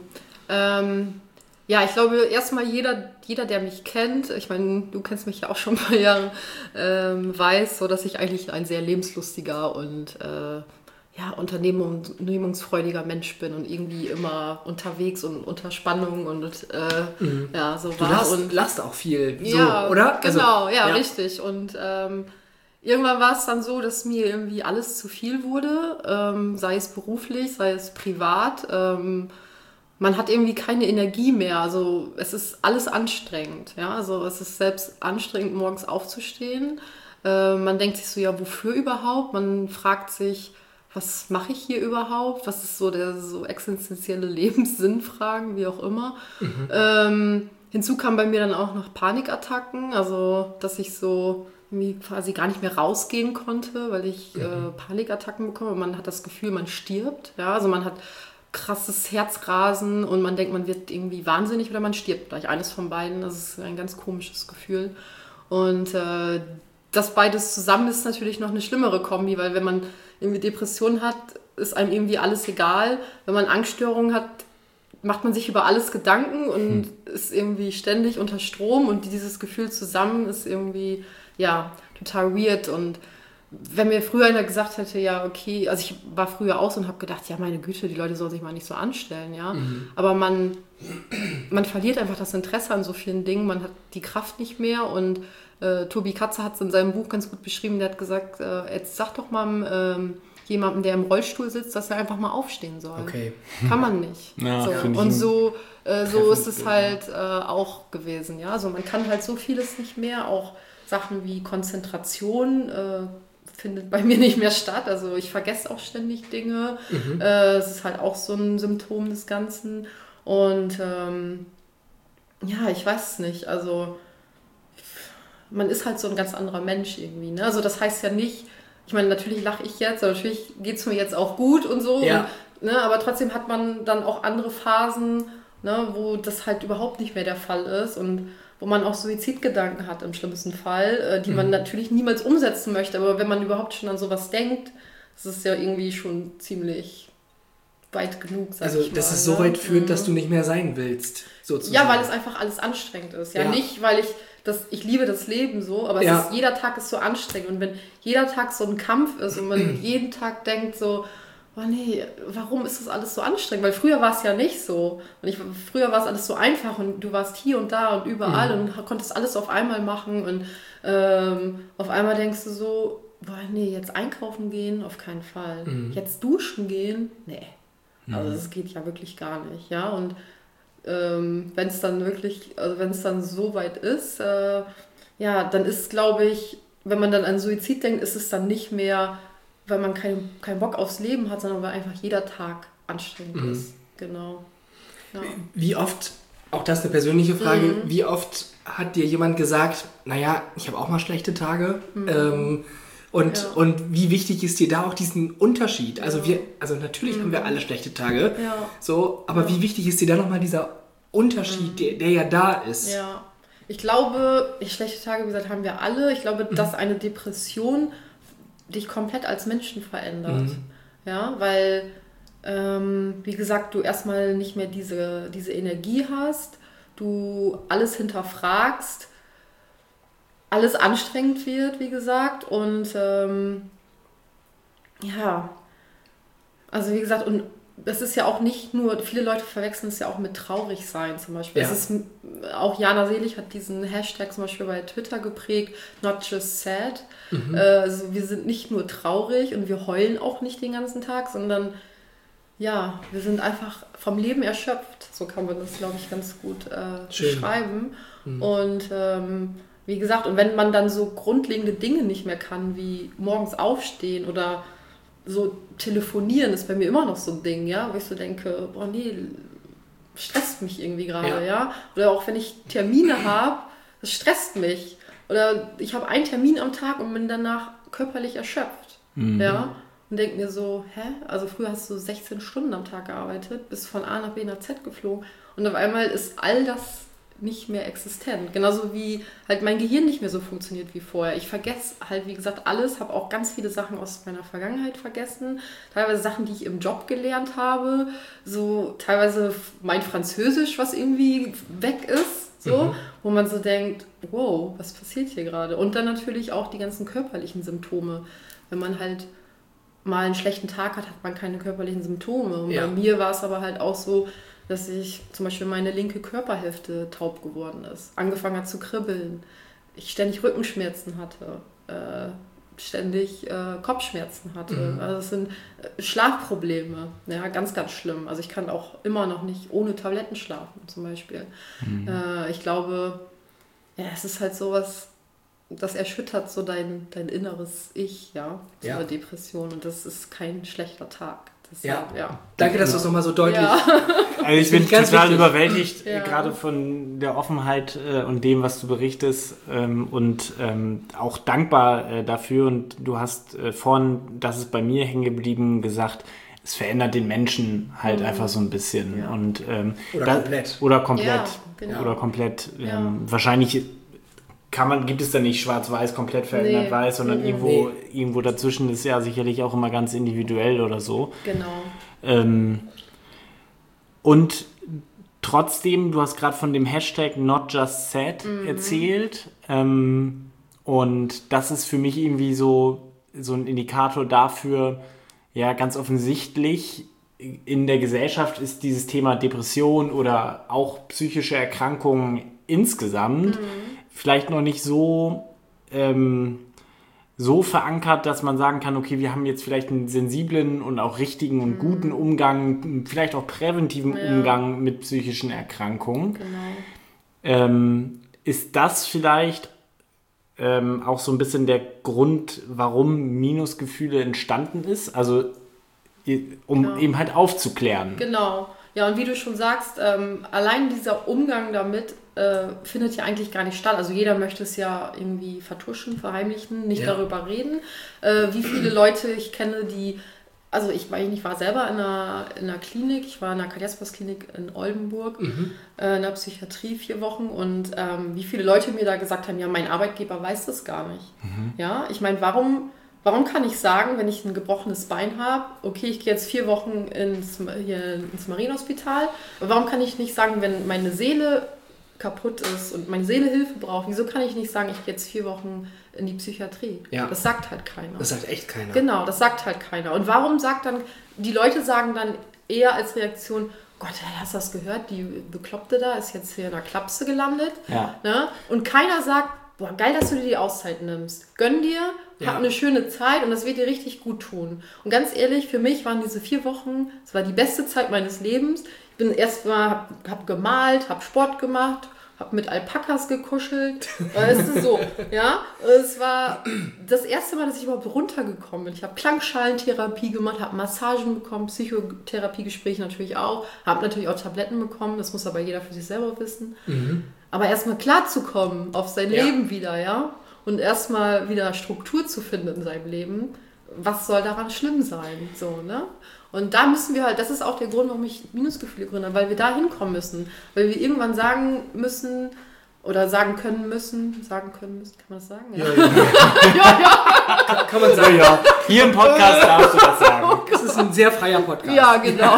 [SPEAKER 3] Ich glaube, erstmal jeder, der mich kennt, ich meine, du kennst mich ja auch schon ein paar Jahre, weiß, so, dass ich eigentlich ein sehr lebenslustiger und unternehmungsfreudiger Mensch bin und irgendwie immer unterwegs und unter Spannung und so war.
[SPEAKER 2] Du lachst auch viel, so,
[SPEAKER 3] ja,
[SPEAKER 2] oder?
[SPEAKER 3] Genau, richtig. Und irgendwann war es dann so, dass mir irgendwie alles zu viel wurde, sei es beruflich, sei es privat. Man hat irgendwie keine Energie mehr, also es ist alles anstrengend. Ja? Also es ist selbst anstrengend, morgens aufzustehen. Man denkt sich so, ja, wofür überhaupt? Man fragt sich, was mache ich hier überhaupt? Was ist so der so existenzielle Lebenssinnfragen, wie auch immer. Hinzu kam bei mir dann auch noch Panikattacken, also dass ich so irgendwie quasi gar nicht mehr rausgehen konnte, weil ich Panikattacken bekomme. Man hat das Gefühl, man stirbt. Ja? Also man hat krasses Herzrasen und man denkt, man wird irgendwie wahnsinnig oder man stirbt gleich. Eines von beiden. Das ist ein ganz komisches Gefühl. Und das beides zusammen ist natürlich noch eine schlimmere Kombi, weil wenn man irgendwie Depressionen hat, ist einem irgendwie alles egal. Wenn man Angststörungen hat, macht man sich über alles Gedanken und ist irgendwie ständig unter Strom und dieses Gefühl zusammen ist irgendwie, ja, total weird. Und wenn mir früher einer gesagt hätte, ja, okay, also ich war früher auch so und habe gedacht, ja, meine Güte, die Leute sollen sich mal nicht so anstellen, ja. Aber man verliert einfach das Interesse an so vielen Dingen, man hat die Kraft nicht mehr und Tobi Katze hat es in seinem Buch ganz gut beschrieben, der hat gesagt, jetzt sag doch mal jemandem, der im Rollstuhl sitzt, dass er einfach mal aufstehen soll.
[SPEAKER 2] Okay.
[SPEAKER 3] Kann man nicht.
[SPEAKER 1] Ja,
[SPEAKER 3] so. Und so ist es halt auch gewesen. Ja? Also man kann halt so vieles nicht mehr, auch Sachen wie Konzentration findet bei mir nicht mehr statt. Also ich vergesse auch ständig Dinge. Es ist halt auch so ein Symptom des Ganzen. Und ja, ich weiß es nicht. Also man ist halt so ein ganz anderer Mensch irgendwie. Ne? Also das heißt ja nicht, ich meine, natürlich lache ich jetzt, aber natürlich geht es mir jetzt auch gut und so.
[SPEAKER 2] Ja.
[SPEAKER 3] Und, ne, aber trotzdem hat man dann auch andere Phasen, ne, wo das halt überhaupt nicht mehr der Fall ist und wo man auch Suizidgedanken hat im schlimmsten Fall, die man natürlich niemals umsetzen möchte. Aber wenn man überhaupt schon an sowas denkt, das ist ja irgendwie schon ziemlich weit genug, sag ich mal.
[SPEAKER 2] Also, dass es so weit führt, dass du nicht mehr sein willst, sozusagen.
[SPEAKER 3] Ja, weil es einfach alles anstrengend ist. Ja, nicht, weil ich liebe das Leben so, aber jeder Tag ist so anstrengend. Und wenn jeder Tag so ein Kampf ist und man jeden Tag denkt so, oh nee, warum ist das alles so anstrengend? Weil früher war es ja nicht so. Und früher war es alles so einfach und du warst hier und da und überall und konntest alles auf einmal machen. Und auf einmal denkst du so, boah, nee, jetzt einkaufen gehen, auf keinen Fall. Jetzt duschen gehen, nee. Also das geht ja wirklich gar nicht. Ja, und wenn es dann wirklich, also wenn es dann so weit ist, ja, dann ist, glaube ich, wenn man dann an Suizid denkt, ist es dann nicht mehr, weil man keinen Bock aufs Leben hat, sondern weil einfach jeder Tag anstrengend ist. Genau. Ja.
[SPEAKER 2] Wie oft, auch das eine persönliche Frage, wie oft hat dir jemand gesagt, naja, ich habe auch mal schlechte Tage, und wie wichtig ist dir da auch diesen Unterschied? Also natürlich haben wir alle schlechte Tage, so, aber wie wichtig ist dir da nochmal dieser Unterschied, der ja da ist?
[SPEAKER 3] Ja, ich glaube, schlechte Tage, wie gesagt, haben wir alle. Ich glaube, dass eine Depression dich komplett als Menschen verändert. Ja, weil, wie gesagt, du erstmal nicht mehr diese Energie hast, du alles hinterfragst, alles anstrengend wird, wie gesagt, und ja, also wie gesagt, und das ist ja auch nicht nur, viele Leute verwechseln es ja auch mit traurig sein zum Beispiel.
[SPEAKER 2] Ja.
[SPEAKER 3] Es ist, auch Jana Selig hat diesen Hashtag zum Beispiel bei Twitter geprägt, not just sad. Also wir sind nicht nur traurig und wir heulen auch nicht den ganzen Tag, sondern ja, wir sind einfach vom Leben erschöpft. So kann man das, glaube ich, ganz gut beschreiben. Und wie gesagt, und wenn man dann so grundlegende Dinge nicht mehr kann, wie morgens aufstehen oder so telefonieren, ist bei mir immer noch so ein Ding, ja, wo ich so denke, boah nee, stresst mich irgendwie gerade, ja. Oder auch wenn ich Termine habe, das stresst mich. Oder ich habe einen Termin am Tag und bin danach körperlich erschöpft, ja. Und denke mir so, also früher hast du 16 Stunden am Tag gearbeitet, bist von A nach B nach Z geflogen und auf einmal ist all das nicht mehr existent. Genauso wie halt mein Gehirn nicht mehr so funktioniert wie vorher. Ich vergesse halt, wie gesagt, alles, habe auch ganz viele Sachen aus meiner Vergangenheit vergessen. Teilweise Sachen, die ich im Job gelernt habe. So teilweise mein Französisch, was irgendwie weg ist. So, wo man so denkt, wow, was passiert hier gerade? Und dann natürlich auch die ganzen körperlichen Symptome. Wenn man halt mal einen schlechten Tag hat, hat man keine körperlichen Symptome. Und bei mir war es aber halt auch so, dass ich zum Beispiel meine linke Körperhälfte taub geworden ist, angefangen hat zu kribbeln, ich ständig Rückenschmerzen hatte, ständig Kopfschmerzen hatte. Also das sind Schlafprobleme, ja, ganz, ganz schlimm. Also ich kann auch immer noch nicht ohne Tabletten schlafen zum Beispiel. Ich glaube, ja, es ist halt sowas, das erschüttert so dein inneres Ich, ja, so eine Depression. Und das ist kein schlechter Tag.
[SPEAKER 2] Danke, dass du es nochmal so deutlich... Ja.
[SPEAKER 1] Also ich bin total überwältigt, gerade von der Offenheit und dem, was du berichtest und auch dankbar dafür. Und du hast vorhin, das ist bei mir hängen geblieben, gesagt, es verändert den Menschen halt einfach so ein bisschen. Ja. Und, oder komplett. Wahrscheinlich gibt es da nicht schwarz-weiß, komplett verändert weiß, sondern irgendwo dazwischen ist ja sicherlich auch immer ganz individuell oder so.
[SPEAKER 3] Genau.
[SPEAKER 1] Und trotzdem, du hast gerade von dem Hashtag #NotJustSad erzählt. Und das ist für mich irgendwie so ein Indikator dafür, ja, ganz offensichtlich in der Gesellschaft ist dieses Thema Depression oder auch psychische Erkrankungen insgesamt vielleicht noch nicht so verankert, dass man sagen kann, okay, wir haben jetzt vielleicht einen sensiblen und auch richtigen und guten Umgang, vielleicht auch präventiven Umgang mit psychischen Erkrankungen.
[SPEAKER 3] Genau.
[SPEAKER 1] Ist das vielleicht auch so ein bisschen der Grund, warum Minusgefühle entstanden ist? Also um eben halt aufzuklären.
[SPEAKER 3] Genau. Ja, und wie du schon sagst, allein dieser Umgang damit findet ja eigentlich gar nicht statt. Also jeder möchte es ja irgendwie vertuschen, verheimlichen, nicht darüber reden. Wie viele Leute ich kenne, also ich war selber in einer Klinik, ich war in einer Karl-Jaspers-Klinik in Oldenburg, in der Psychiatrie 4 Wochen und wie viele Leute mir da gesagt haben, ja, mein Arbeitgeber weiß das gar nicht. Ja, ich meine, warum kann ich sagen, wenn ich ein gebrochenes Bein habe, okay, ich gehe jetzt 4 Wochen ins Marienhospital, aber warum kann ich nicht sagen, wenn meine Seele kaputt ist und meine Seele Hilfe braucht, wieso kann ich nicht sagen, ich gehe jetzt 4 Wochen in die Psychiatrie?
[SPEAKER 2] Ja.
[SPEAKER 3] Das sagt halt keiner.
[SPEAKER 2] Das sagt echt keiner.
[SPEAKER 3] Genau, das sagt halt keiner. Und warum die Leute sagen dann eher als Reaktion, Gott, hast du das gehört? Die Bekloppte da ist jetzt hier in einer Klapse gelandet.
[SPEAKER 1] Ja.
[SPEAKER 3] Ne? Und keiner sagt, boah, geil, dass du dir die Auszeit nimmst. Gönn dir, hab eine schöne Zeit und das wird dir richtig gut tun. Und ganz ehrlich, für mich waren diese 4 Wochen, das war die beste Zeit meines Lebens. Ich bin erstmal, hab gemalt, hab Sport gemacht, hab mit Alpakas gekuschelt. Es ist so, ja. Es war das erste Mal, dass ich überhaupt runtergekommen bin. Ich habe Klangschalentherapie gemacht, habe Massagen bekommen, Psychotherapiegespräche natürlich auch, habe natürlich auch Tabletten bekommen. Das muss aber jeder für sich selber wissen. Aber erstmal klarzukommen auf sein Leben wieder, ja. Und erstmal wieder Struktur zu finden in seinem Leben. Was soll daran schlimm sein? So, ne? Und da müssen wir halt, das ist auch der Grund, warum ich Minusgefühle gründe, weil wir da hinkommen müssen. Weil wir irgendwann sagen müssen oder sagen können müssen, kann man das sagen? Ja.
[SPEAKER 2] Kann man sagen.
[SPEAKER 1] Ja. Hier im Podcast darfst du das sagen.
[SPEAKER 2] Es ist ein sehr freier Podcast.
[SPEAKER 3] Ja, genau.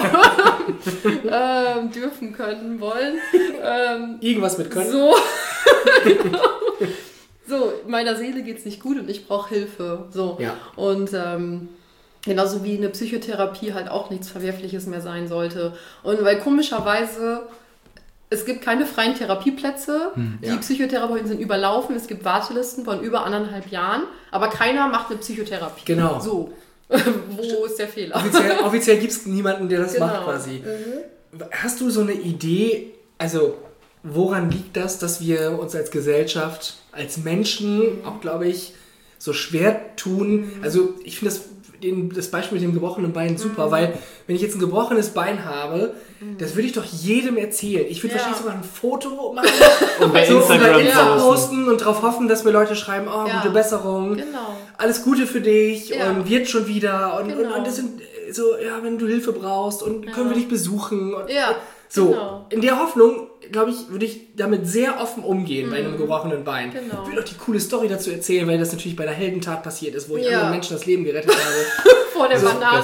[SPEAKER 3] Dürfen, können, wollen.
[SPEAKER 2] Irgendwas mit können.
[SPEAKER 3] So. Genau. So, meiner Seele geht's nicht gut und ich brauche Hilfe. So.
[SPEAKER 2] Ja.
[SPEAKER 3] Und genauso wie eine Psychotherapie halt auch nichts Verwerfliches mehr sein sollte. Und weil komischerweise, es gibt keine freien Therapieplätze. Die Psychotherapeuten sind überlaufen. Es gibt Wartelisten von über 1,5 Jahren. Aber keiner macht eine Psychotherapie.
[SPEAKER 2] Genau.
[SPEAKER 3] So. Wo ist der Fehler?
[SPEAKER 2] Offiziell gibt es niemanden, der das macht quasi. Hast du so eine Idee, also woran liegt das, dass wir uns als Gesellschaft, als Menschen auch, glaube ich, so schwer tun? Also ich finde das Beispiel mit dem gebrochenen Bein super, weil wenn ich jetzt ein gebrochenes Bein habe, das würde ich doch jedem erzählen. Ich würde wahrscheinlich sogar ein Foto machen
[SPEAKER 1] und bei Instagram
[SPEAKER 2] posten und darauf hoffen, dass mir Leute schreiben, gute Besserung, alles Gute für dich und wird schon wieder und das sind so, ja, wenn du Hilfe brauchst und können wir dich besuchen und in der Hoffnung, glaube ich, würde ich damit sehr offen umgehen bei einem gebrochenen Bein.
[SPEAKER 3] Genau.
[SPEAKER 2] Ich will doch die coole Story dazu erzählen, weil das natürlich bei der Heldentat passiert ist, wo ich anderen Menschen das Leben gerettet habe.
[SPEAKER 3] Vor der Banane.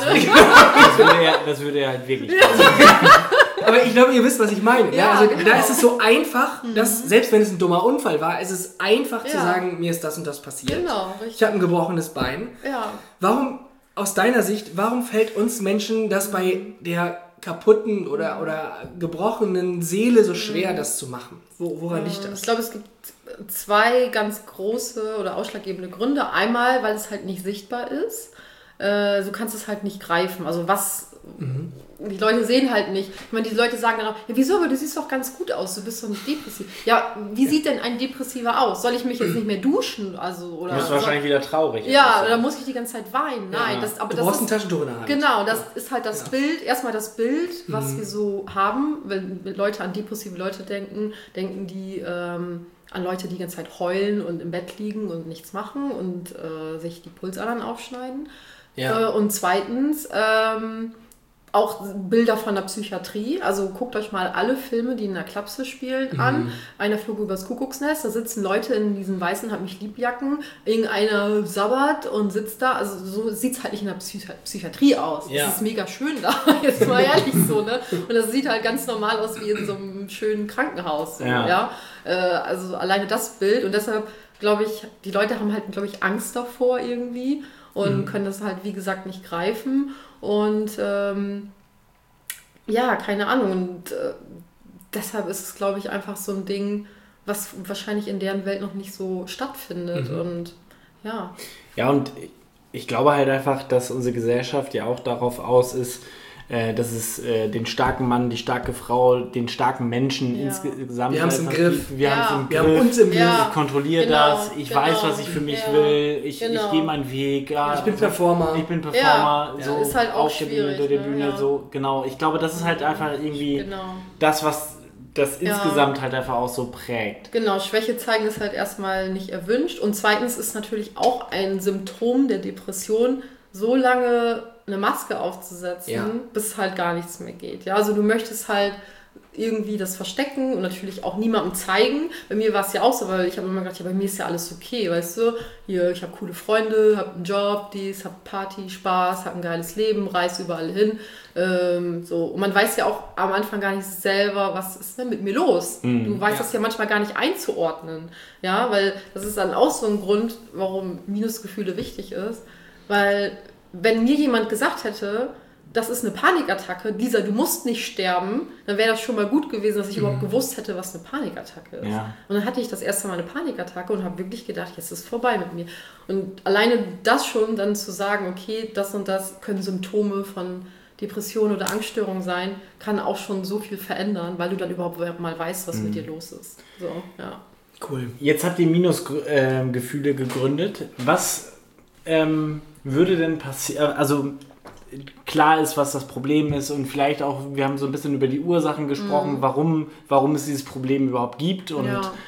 [SPEAKER 1] Das würde ja halt wirklich
[SPEAKER 2] Aber ich glaube, ihr wisst, was ich meine. Ja, also da ist es so einfach, dass, selbst wenn es ein dummer Unfall war, ist es einfach zu sagen, mir ist das und das passiert.
[SPEAKER 3] Genau, richtig.
[SPEAKER 2] Ich habe ein gebrochenes Bein.
[SPEAKER 3] Ja.
[SPEAKER 2] Warum, aus deiner Sicht, warum fällt uns Menschen das bei der kaputten oder gebrochenen Seele so schwer, das zu machen? Woran liegt das?
[SPEAKER 3] Ich glaube, es gibt 2 ganz große oder ausschlaggebende Gründe. Einmal, weil es halt nicht sichtbar ist. Du kannst es halt nicht greifen. Also was die Leute sehen halt nicht. Ich meine, die Leute sagen dann auch, ja, wieso, aber du siehst doch ganz gut aus, du bist doch nicht depressiv. Ja, wie sieht denn ein Depressiver aus? Soll ich mich jetzt nicht mehr duschen? Oder
[SPEAKER 1] du bist wahrscheinlich wieder traurig.
[SPEAKER 3] Ja, oder muss ich die ganze Zeit weinen? Nein,
[SPEAKER 2] du brauchst ein Taschentuch in der Hand.
[SPEAKER 3] Genau, das ist halt das Bild, erstmal das Bild, was wir so haben. Wenn Leute an depressive Leute denken die an Leute, die ganze Zeit heulen und im Bett liegen und nichts machen und sich die Pulsadern aufschneiden. Ja. Und zweitens auch Bilder von der Psychiatrie. Also guckt euch mal alle Filme, die in der Klapse spielen, an. Einer flog übers Kuckucksnest. Da sitzen Leute in diesen weißen Hab-mich-lieb-Jacken. Irgendeiner sabbert und sitzt da. Also so sieht es halt nicht in der Psychiatrie aus. Ja. Das ist mega schön da. Jetzt mal ehrlich so, ne? Und das sieht halt ganz normal aus wie in so einem schönen Krankenhaus. So, ja. Also alleine das Bild. Und deshalb glaube ich, die Leute haben halt, glaube ich, Angst davor irgendwie und können das halt, wie gesagt, nicht greifen. Und keine Ahnung. Und deshalb ist es, glaube ich, einfach so ein Ding, was wahrscheinlich in deren Welt noch nicht so stattfindet. Und ja.
[SPEAKER 1] Ja, und ich glaube halt einfach, dass unsere Gesellschaft ja auch darauf aus ist, dass es den starken Mann, die starke Frau, den starken Menschen insgesamt...
[SPEAKER 2] Wir haben es im Griff.
[SPEAKER 1] Wir haben uns im Griff. Ich kontrolliere das. Ich weiß, was ich für mich will. Ich gehe meinen Weg.
[SPEAKER 2] Ich bin Performer.
[SPEAKER 1] So
[SPEAKER 3] ist halt auch
[SPEAKER 1] auf
[SPEAKER 3] schwierig.
[SPEAKER 1] Der Bühne. So, genau. Ich glaube, das ist halt einfach irgendwie das, was das insgesamt halt einfach auch so prägt.
[SPEAKER 3] Genau, Schwäche zeigen ist halt erstmal nicht erwünscht. Und zweitens ist natürlich auch ein Symptom der Depression, so lange eine Maske aufzusetzen, bis halt gar nichts mehr geht. Ja, also du möchtest halt irgendwie das verstecken und natürlich auch niemandem zeigen. Bei mir war es ja auch so, weil ich habe immer gedacht, ja, bei mir ist ja alles okay, weißt du? Hier, ich habe coole Freunde, habe einen Job, habe Party, Spaß, habe ein geiles Leben, reise überall hin. So. Und man weiß ja auch am Anfang gar nicht selber, was ist denn mit mir los? Du weißt das ja manchmal gar nicht einzuordnen. Ja, weil das ist dann auch so ein Grund, warum Minusgefühle wichtig ist. Weil wenn mir jemand gesagt hätte, das ist eine Panikattacke, du musst nicht sterben, dann wäre das schon mal gut gewesen, dass ich überhaupt gewusst hätte, was eine Panikattacke ist. Ja. Und dann hatte ich das erste Mal eine Panikattacke und habe wirklich gedacht, jetzt ist es vorbei mit mir. Und alleine das schon dann zu sagen, okay, das und das können Symptome von Depression oder Angststörung sein, kann auch schon so viel verändern, weil du dann überhaupt mal weißt, was mit dir los ist. So, ja.
[SPEAKER 1] Cool. Jetzt habt ihr Minusgefühle gegründet. Was würde denn passieren, also klar ist, was das Problem ist und vielleicht auch, wir haben so ein bisschen über die Ursachen gesprochen, warum es dieses Problem überhaupt gibt und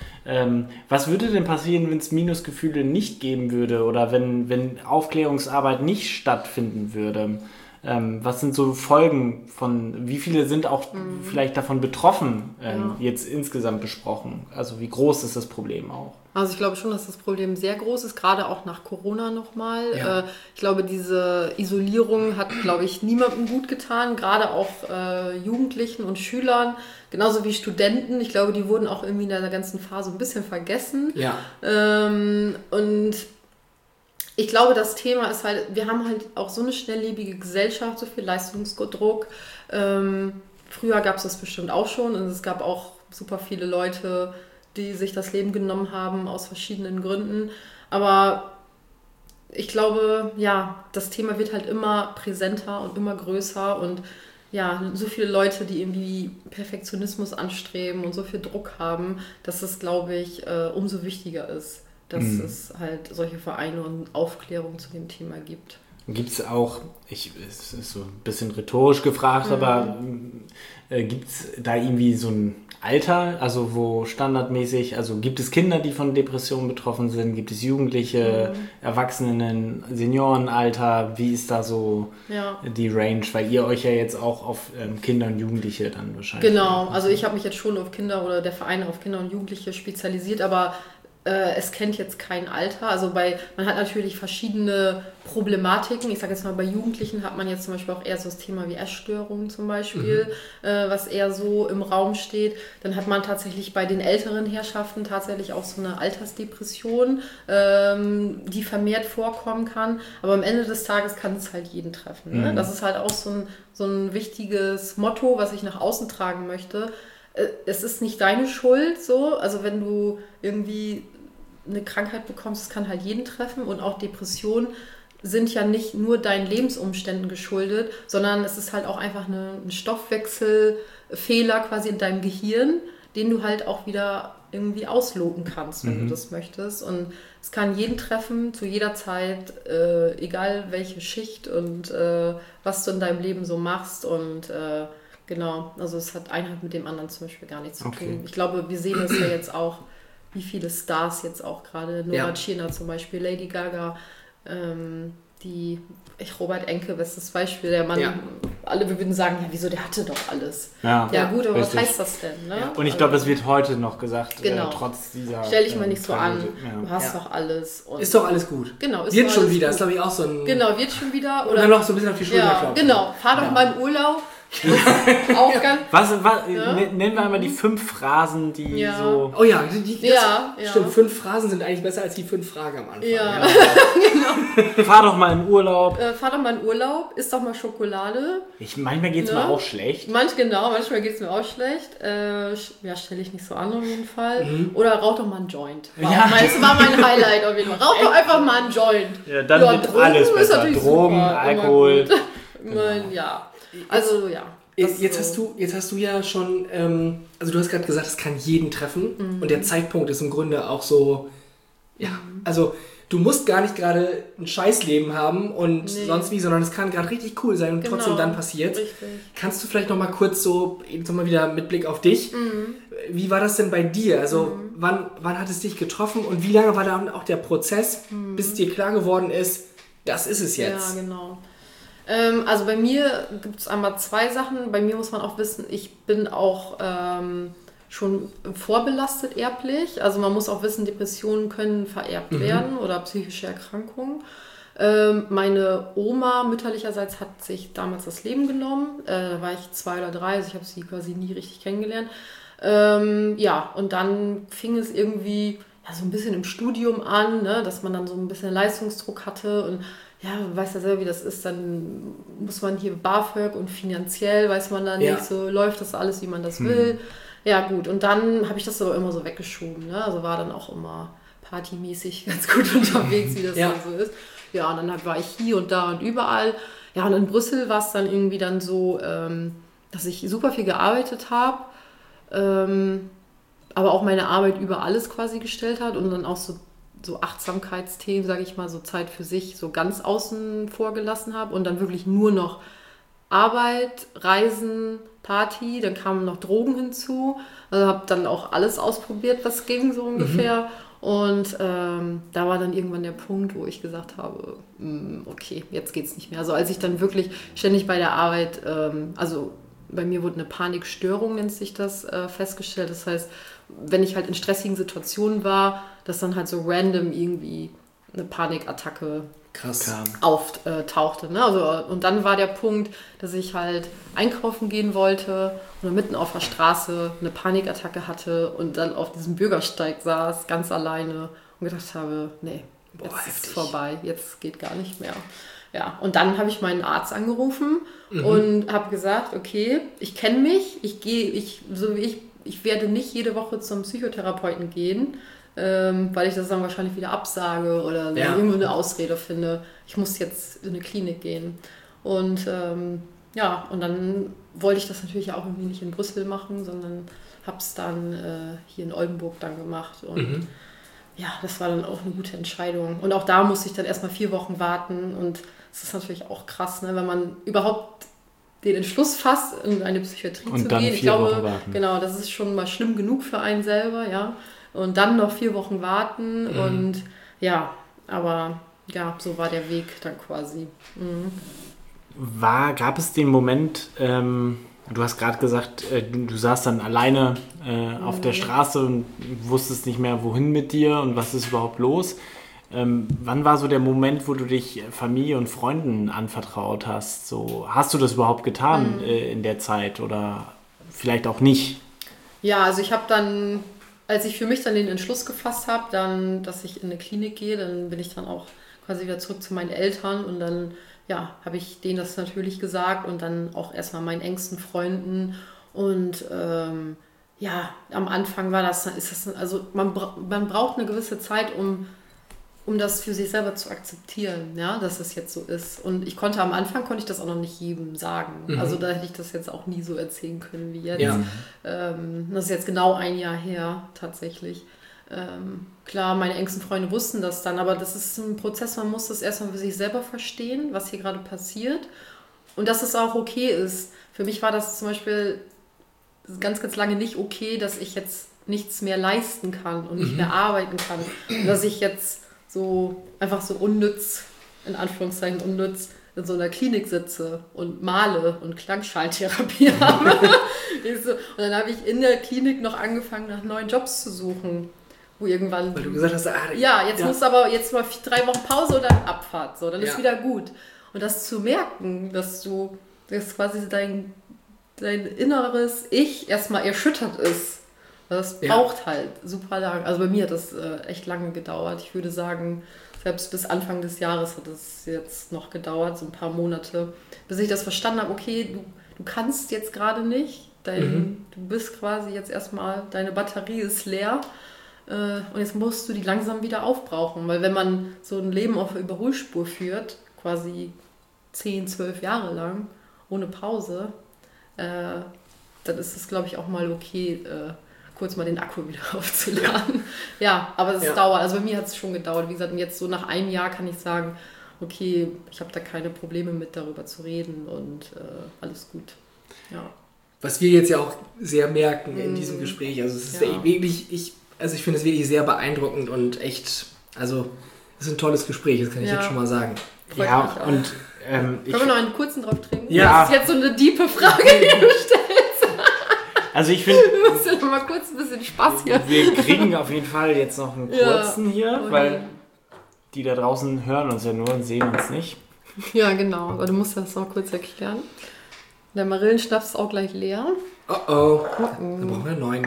[SPEAKER 1] was würde denn passieren, wenn es Minusgefühle nicht geben würde oder wenn Aufklärungsarbeit nicht stattfinden würde? Was sind so Folgen von, wie viele sind auch vielleicht davon betroffen, jetzt insgesamt besprochen? Also wie groß ist das Problem auch?
[SPEAKER 3] Also ich glaube schon, dass das Problem sehr groß ist, gerade auch nach Corona nochmal. Ja. Ich glaube, diese Isolierung hat, glaube ich, niemandem gut getan, gerade auch Jugendlichen und Schülern, genauso wie Studenten. Ich glaube, die wurden auch irgendwie in der ganzen Phase ein bisschen vergessen. Ja. Und ich glaube, das Thema ist halt, wir haben halt auch so eine schnelllebige Gesellschaft, so viel Leistungsdruck. Früher gab es das bestimmt auch schon und es gab auch super viele Leute, die sich das Leben genommen haben aus verschiedenen Gründen. Aber ich glaube, ja, das Thema wird halt immer präsenter und immer größer und ja, so viele Leute, die irgendwie Perfektionismus anstreben und so viel Druck haben, dass es, glaube ich, umso wichtiger ist, dass es halt solche Vereine und Aufklärung zu dem Thema gibt.
[SPEAKER 1] Gibt es auch, es ist so ein bisschen rhetorisch gefragt, aber gibt es da irgendwie so ein Alter, also wo standardmäßig, also gibt es Kinder, die von Depressionen betroffen sind, gibt es Jugendliche, Erwachsenen, Seniorenalter, wie ist da so die Range, weil ihr euch ja jetzt auch auf Kinder und Jugendliche dann wahrscheinlich...
[SPEAKER 3] Genau, also ich habe mich jetzt schon auf Kinder oder der Verein auf Kinder und Jugendliche spezialisiert, aber es kennt jetzt kein Alter. Also man hat natürlich verschiedene Problematiken. Ich sage jetzt mal, bei Jugendlichen hat man jetzt zum Beispiel auch eher so das Thema wie Essstörungen zum Beispiel, was eher so im Raum steht. Dann hat man tatsächlich bei den älteren Herrschaften tatsächlich auch so eine Altersdepression, die vermehrt vorkommen kann. Aber am Ende des Tages kann es halt jeden treffen. Ne? Das ist halt auch so ein wichtiges Motto, was ich nach außen tragen möchte. Es ist nicht deine Schuld, so. Also wenn du irgendwie eine Krankheit bekommst, das kann halt jeden treffen und auch Depression sind ja nicht nur deinen Lebensumständen geschuldet, sondern es ist halt auch einfach ein Stoffwechselfehler quasi in deinem Gehirn, den du halt auch wieder irgendwie ausloten kannst, wenn du das möchtest. Und es kann jeden treffen, zu jeder Zeit, egal welche Schicht und was du in deinem Leben so machst. Und genau, also es hat eine mit dem anderen zum Beispiel gar nichts zu tun. Ich glaube, wir sehen es ja jetzt auch, wie viele Stars jetzt auch gerade, Nora Tschirner zum Beispiel, Lady Gaga, Robert Enke, bestes Beispiel, der Mann, alle würden sagen, ja wieso, der hatte doch alles. Ja gut, aber richtig. Was heißt das denn? Ne?
[SPEAKER 1] Ja. Und ich glaube, es wird heute noch gesagt, trotz dieser...
[SPEAKER 3] Stell dich mal nicht so an, du hast doch alles.
[SPEAKER 2] Und ist doch alles gut.
[SPEAKER 3] Genau,
[SPEAKER 2] wird schon wieder, ist glaube ich auch so ein...
[SPEAKER 3] Genau, wird schon wieder.
[SPEAKER 2] Oder noch so ein bisschen auf die Schulter klopfen.
[SPEAKER 3] Genau, fahr doch mal in Urlaub.
[SPEAKER 1] Auch ganz, nennen wir einmal die 5 Phrasen, die so...
[SPEAKER 2] Oh ja, stimmt. 5 Phrasen sind eigentlich besser als die 5 Fragen am Anfang. Ja,
[SPEAKER 1] genau. Fahr doch mal in Urlaub.
[SPEAKER 3] Isst doch mal Schokolade.
[SPEAKER 1] Manchmal geht es mir auch schlecht.
[SPEAKER 3] Manchmal geht es mir auch schlecht. Stelle ich nicht so an auf jeden Fall. Oder rauch doch mal einen Joint. Das war mein Highlight auf jeden Fall. Rauch doch einfach mal einen Joint.
[SPEAKER 1] Ja, dann wird Drogen alles besser. Drogen, super, Alkohol.
[SPEAKER 3] Also ja.
[SPEAKER 2] Jetzt hast du ja schon, also du hast gerade gesagt, es kann jeden treffen und der Zeitpunkt ist im Grunde auch so, also du musst gar nicht gerade ein Scheißleben haben und sonst wie, sondern es kann gerade richtig cool sein und trotzdem dann passiert. Richtig. Kannst du vielleicht nochmal kurz so, jetzt nochmal wieder mit Blick auf dich, wie war das denn bei dir? Also wann hat es dich getroffen und wie lange war dann auch der Prozess, bis dir klar geworden ist, das ist es jetzt?
[SPEAKER 3] Ja, genau. Also bei mir gibt es einmal 2 Sachen. Bei mir muss man auch wissen, ich bin auch schon vorbelastet erblich. Also man muss auch wissen, Depressionen können vererbt werden oder psychische Erkrankungen. Meine Oma mütterlicherseits hat sich damals das Leben genommen. Da war ich 2 oder 3, also ich habe sie quasi nie richtig kennengelernt. Und dann fing es irgendwie so ein bisschen im Studium an, ne, dass man dann so ein bisschen Leistungsdruck hatte und du weißt ja selber, wie das ist, dann muss man hier BAföG und finanziell weiß man dann nicht, so läuft das alles, wie man das will. Ja gut, und dann habe ich das aber immer so weggeschoben, ne? Also war dann auch immer partymäßig ganz gut unterwegs, wie das dann so ist. Ja, und dann war ich hier und da und überall. Ja, und in Brüssel war es dann irgendwie dann so, dass ich super viel gearbeitet habe, aber auch meine Arbeit über alles quasi gestellt hat und dann auch so Achtsamkeitsthemen, sage ich mal, so Zeit für sich so ganz außen vor gelassen habe und dann wirklich nur noch Arbeit, Reisen, Party, dann kamen noch Drogen hinzu. Also habe dann auch alles ausprobiert, was ging so ungefähr. Und da war dann irgendwann der Punkt, wo ich gesagt habe, okay, jetzt geht's nicht mehr. Also als ich dann wirklich ständig bei der Arbeit, also bei mir wurde eine Panikstörung, nennt sich das, festgestellt. Das heißt, wenn ich halt in stressigen Situationen war, dass dann halt so random irgendwie eine Panikattacke auftauchte. Ne? Also, und dann war der Punkt, dass ich halt einkaufen gehen wollte und dann mitten auf der Straße eine Panikattacke hatte und dann auf diesem Bürgersteig saß, ganz alleine und gedacht habe, nee, jetzt ist es vorbei, jetzt geht gar nicht mehr. Ja, und dann habe ich meinen Arzt angerufen und habe gesagt, okay, ich kenne mich, ich werde nicht jede Woche zum Psychotherapeuten gehen, weil ich das dann wahrscheinlich wieder absage oder irgendwo eine Ausrede finde. Ich muss jetzt in eine Klinik gehen. Und und dann wollte ich das natürlich auch irgendwie nicht in Brüssel machen, sondern habe es dann hier in Oldenburg dann gemacht. Und das war dann auch eine gute Entscheidung. Und auch da musste ich dann erstmal 4 Wochen warten. Und es ist natürlich auch krass, ne, wenn man überhaupt den Entschluss fasst, in eine Psychiatrie zu gehen. Ich glaube, genau, das ist schon mal schlimm genug für einen selber, ja. Und dann noch 4 Wochen warten und aber so war der Weg dann quasi.
[SPEAKER 1] Gab es den Moment, du hast gerade gesagt, du saßt dann alleine auf der Straße und wusstest nicht mehr, wohin mit dir und was ist überhaupt los. Wann war so der Moment, wo du dich Familie und Freunden anvertraut hast? So, hast du das überhaupt getan in der Zeit oder vielleicht auch nicht?
[SPEAKER 3] Ja, also ich habe dann, als ich für mich dann den Entschluss gefasst habe, dann, dass ich in eine Klinik gehe, dann bin ich dann auch quasi wieder zurück zu meinen Eltern und dann habe ich denen das natürlich gesagt und dann auch erstmal meinen engsten Freunden und am Anfang war also man braucht eine gewisse Zeit, um um das für sich selber zu akzeptieren, ja, dass es jetzt so ist. Und am Anfang konnte ich das auch noch nicht jedem sagen. Also da hätte ich das jetzt auch nie so erzählen können wie jetzt. Ja. Das ist jetzt genau 1 Jahr her, tatsächlich. Klar, meine engsten Freunde wussten das dann, aber das ist ein Prozess, man muss das erstmal für sich selber verstehen, was hier gerade passiert. Und dass es auch okay ist. Für mich war das zum Beispiel ganz, ganz lange nicht okay, dass ich jetzt nichts mehr leisten kann und nicht mehr arbeiten kann. Und dass ich jetzt einfach so unnütz, in Anführungszeichen unnütz, in so einer Klinik sitze und male und Klangschalltherapie habe. Und dann habe ich in der Klinik noch angefangen, nach neuen Jobs zu suchen. Wo irgendwann...
[SPEAKER 2] Weil du gesagt hast,
[SPEAKER 3] musst du aber jetzt mal 3 Wochen Pause und dann Abfahrt. So, dann ist wieder gut. Und das zu merken, dass quasi dein inneres Ich erstmal erschüttert ist. Das braucht halt super lang. Also bei mir hat das echt lange gedauert. Ich würde sagen, selbst bis Anfang des Jahres hat es jetzt noch gedauert, so ein paar Monate, bis ich das verstanden habe, okay, du kannst jetzt gerade nicht. Du bist quasi jetzt erstmal, deine Batterie ist leer. Und jetzt musst du die langsam wieder aufbrauchen. Weil wenn man so ein Leben auf der Überholspur führt, quasi 10, 12 Jahre lang, ohne Pause, dann ist es, glaube ich, auch mal okay, kurz mal den Akku wieder aufzuladen. Ja, aber es dauert. Also bei mir hat es schon gedauert. Wie gesagt, und jetzt so nach 1 Jahr kann ich sagen, okay, ich habe da keine Probleme mit, darüber zu reden und alles gut. Ja.
[SPEAKER 2] Was wir jetzt ja auch sehr merken in diesem Gespräch, also es ist wirklich, ich finde es wirklich sehr beeindruckend und echt, also es ist ein tolles Gespräch, das kann ich jetzt schon mal sagen.
[SPEAKER 3] Freut mich auch. Und können wir noch einen kurzen drauf trinken?
[SPEAKER 1] Ja.
[SPEAKER 3] Das ist jetzt so eine diepe Frage, die du stellst.
[SPEAKER 1] Also ich finde...
[SPEAKER 3] Du musst ja noch mal kurz ein bisschen Spaß hier.
[SPEAKER 1] Wir kriegen auf jeden Fall jetzt noch einen kurzen hier, weil die da draußen hören uns ja nur und sehen uns nicht.
[SPEAKER 3] Ja, genau. Aber du musst das noch kurz erklären. Der Marillenschnaps ist auch gleich leer.
[SPEAKER 2] Oh. Dann brauchen wir einen neuen.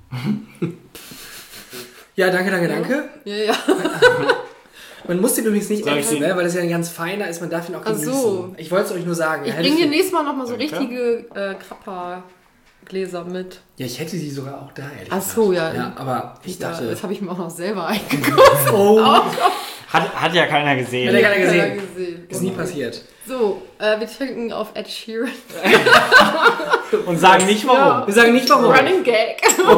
[SPEAKER 2] Ja, danke.
[SPEAKER 3] Ja.
[SPEAKER 2] Man muss den übrigens nicht essen, weil das ja ein ganz feiner ist, man darf ihn auch genießen. So. Ich wollte es euch nur sagen.
[SPEAKER 3] Ich bringe dir nächstes Mal nochmal so richtige Krapper-Gläser mit.
[SPEAKER 2] Ja, ich hätte die sogar auch da, ehrlich
[SPEAKER 3] gesagt. Ach so, ja.
[SPEAKER 2] Aber ich dachte...
[SPEAKER 3] Das habe ich mir auch noch selber eingekauft.
[SPEAKER 1] Hat ja keiner gesehen.
[SPEAKER 2] Hat ja keiner gesehen. Ist nie passiert.
[SPEAKER 3] So, wir trinken auf Ed Sheeran.
[SPEAKER 1] Und sagen nicht warum.
[SPEAKER 2] Ja. Wir sagen nicht warum.
[SPEAKER 3] Running Gag.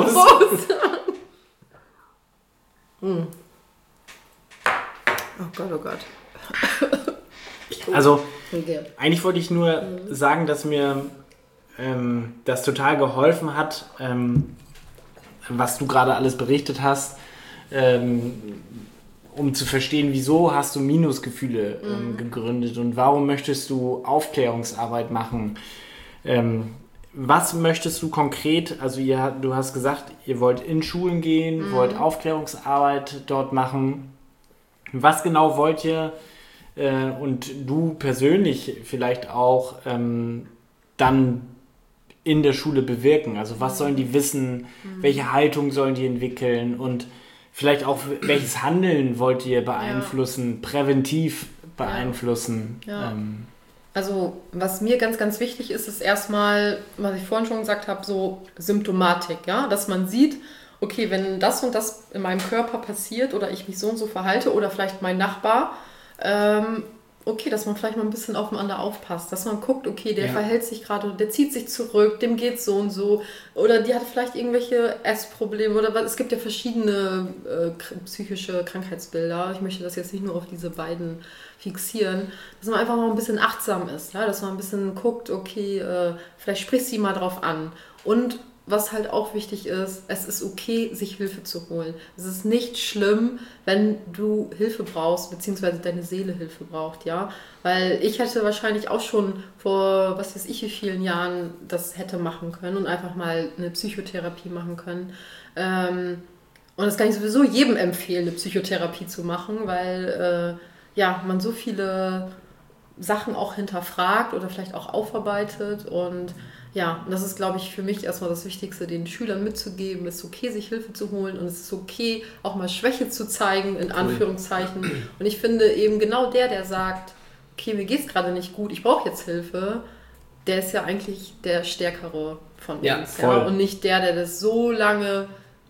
[SPEAKER 3] Oh Gott.
[SPEAKER 1] Also, eigentlich wollte ich nur sagen, dass mir das total geholfen hat, was du gerade alles berichtet hast, um zu verstehen, wieso hast du Minusgefühle gegründet und warum möchtest du Aufklärungsarbeit machen. Was möchtest du konkret, also du hast gesagt, ihr wollt in Schulen gehen, wollt Aufklärungsarbeit dort machen. Was genau wollt ihr und du persönlich vielleicht auch dann in der Schule bewirken? Also was sollen die wissen, welche Haltung sollen die entwickeln und vielleicht auch welches Handeln wollt ihr beeinflussen, präventiv beeinflussen?
[SPEAKER 3] Ja. Also was mir ganz, ganz wichtig ist, ist erstmal, was ich vorhin schon gesagt habe, so Symptomatik, ja, dass man sieht, okay, wenn das und das in meinem Körper passiert oder ich mich so und so verhalte oder vielleicht mein Nachbar, okay, dass man vielleicht mal ein bisschen aufeinander aufpasst, dass man guckt, okay, der verhält sich gerade, der zieht sich zurück, dem geht so und so oder die hat vielleicht irgendwelche Essprobleme oder was. Es gibt ja verschiedene psychische Krankheitsbilder. Ich möchte das jetzt nicht nur auf diese beiden fixieren, dass man einfach mal ein bisschen achtsam ist, ja? Dass man ein bisschen guckt, okay, vielleicht sprichst du sie mal drauf an und was halt auch wichtig ist, es ist okay, sich Hilfe zu holen. Es ist nicht schlimm, wenn du Hilfe brauchst, beziehungsweise deine Seele Hilfe braucht, ja. Weil ich hätte wahrscheinlich auch schon vor, was weiß ich, wie vielen Jahren das hätte machen können und einfach mal eine Psychotherapie machen können. Und das kann ich sowieso jedem empfehlen, eine Psychotherapie zu machen, weil man so viele Sachen auch hinterfragt oder vielleicht auch aufarbeitet und das ist, glaube ich, für mich erstmal das Wichtigste, den Schülern mitzugeben. Es ist okay, sich Hilfe zu holen und es ist okay, auch mal Schwäche zu zeigen, in Anführungszeichen. Und ich finde eben genau der sagt, okay, mir geht es gerade nicht gut, ich brauche jetzt Hilfe, der ist ja eigentlich der Stärkere von uns.
[SPEAKER 1] Voll.
[SPEAKER 3] Ja? Und nicht der das so lange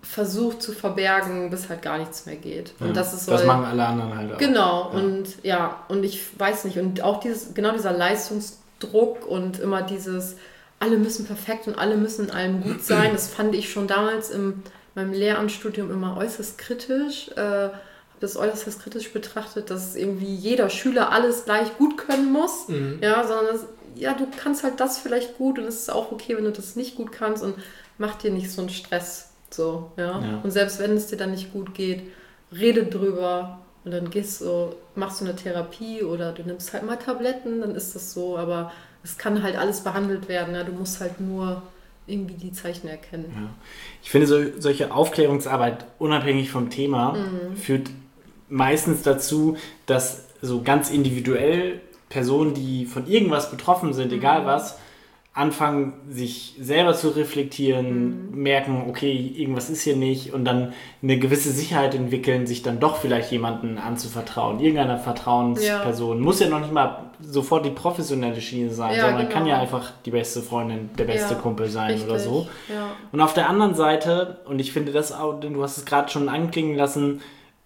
[SPEAKER 3] versucht zu verbergen, bis halt gar nichts mehr geht. Und das ist so.
[SPEAKER 1] Das machen alle anderen halt auch.
[SPEAKER 3] Genau, und ich weiß nicht, und auch dieser Leistungsdruck und immer dieses, alle müssen perfekt und alle müssen in allem gut sein, das fand ich schon damals in meinem Lehramtsstudium immer äußerst kritisch. Habe das äußerst kritisch betrachtet, dass irgendwie jeder Schüler alles gleich gut können muss, sondern du kannst halt das vielleicht gut und es ist auch okay, wenn du das nicht gut kannst und mach dir nicht so einen Stress. So, ja. Und selbst wenn es dir dann nicht gut geht, rede drüber und dann machst du eine Therapie oder du nimmst halt mal Tabletten, dann ist das so, aber es kann halt alles behandelt werden, ja. Du musst halt nur irgendwie die Zeichen erkennen. Ja.
[SPEAKER 1] Ich finde, solche Aufklärungsarbeit, unabhängig vom Thema, führt meistens dazu, dass so ganz individuell Personen, die von irgendwas betroffen sind, egal was, anfangen, sich selber zu reflektieren, merken, okay, irgendwas ist hier nicht und dann eine gewisse Sicherheit entwickeln, sich dann doch vielleicht jemanden anzuvertrauen, irgendeiner Vertrauensperson. Muss ja noch nicht mal sofort die professionelle Schiene sein, sondern kann ja einfach die beste Freundin, der beste Kumpel sein oder so. Ja. Und auf der anderen Seite, und ich finde das auch, du hast es gerade schon anklingen lassen,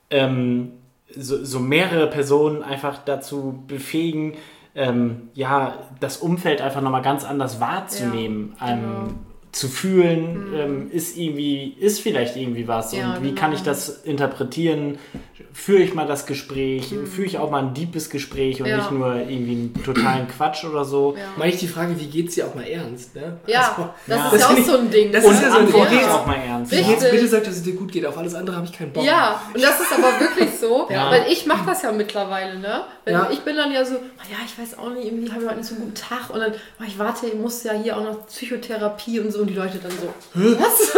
[SPEAKER 1] so mehrere Personen einfach dazu befähigen, das Umfeld einfach nochmal ganz anders wahrzunehmen, zu fühlen, ist vielleicht irgendwie was und wie kann ich das interpretieren, führe ich mal das Gespräch, führe ich auch mal ein deepes Gespräch und nicht nur irgendwie einen totalen Quatsch oder so.
[SPEAKER 2] Meine ich die Frage, wie geht's dir auch mal ernst, ne?
[SPEAKER 3] Ja, das ist ja auch so ein Ding.
[SPEAKER 2] Das ist ja so ein Ding.
[SPEAKER 1] Auch mal ernst.
[SPEAKER 2] Bitte sag, dass es dir gut geht, auf alles andere habe ich keinen Bock.
[SPEAKER 3] Ja, und das ist aber wirklich so, weil ich mache das ja mittlerweile, ne? Ich bin dann ja so, ich weiß auch nicht, irgendwie habe ich heute nicht so einen guten Tag und dann, ich warte, ich muss ja hier auch noch Psychotherapie und so und die Leute dann so, was?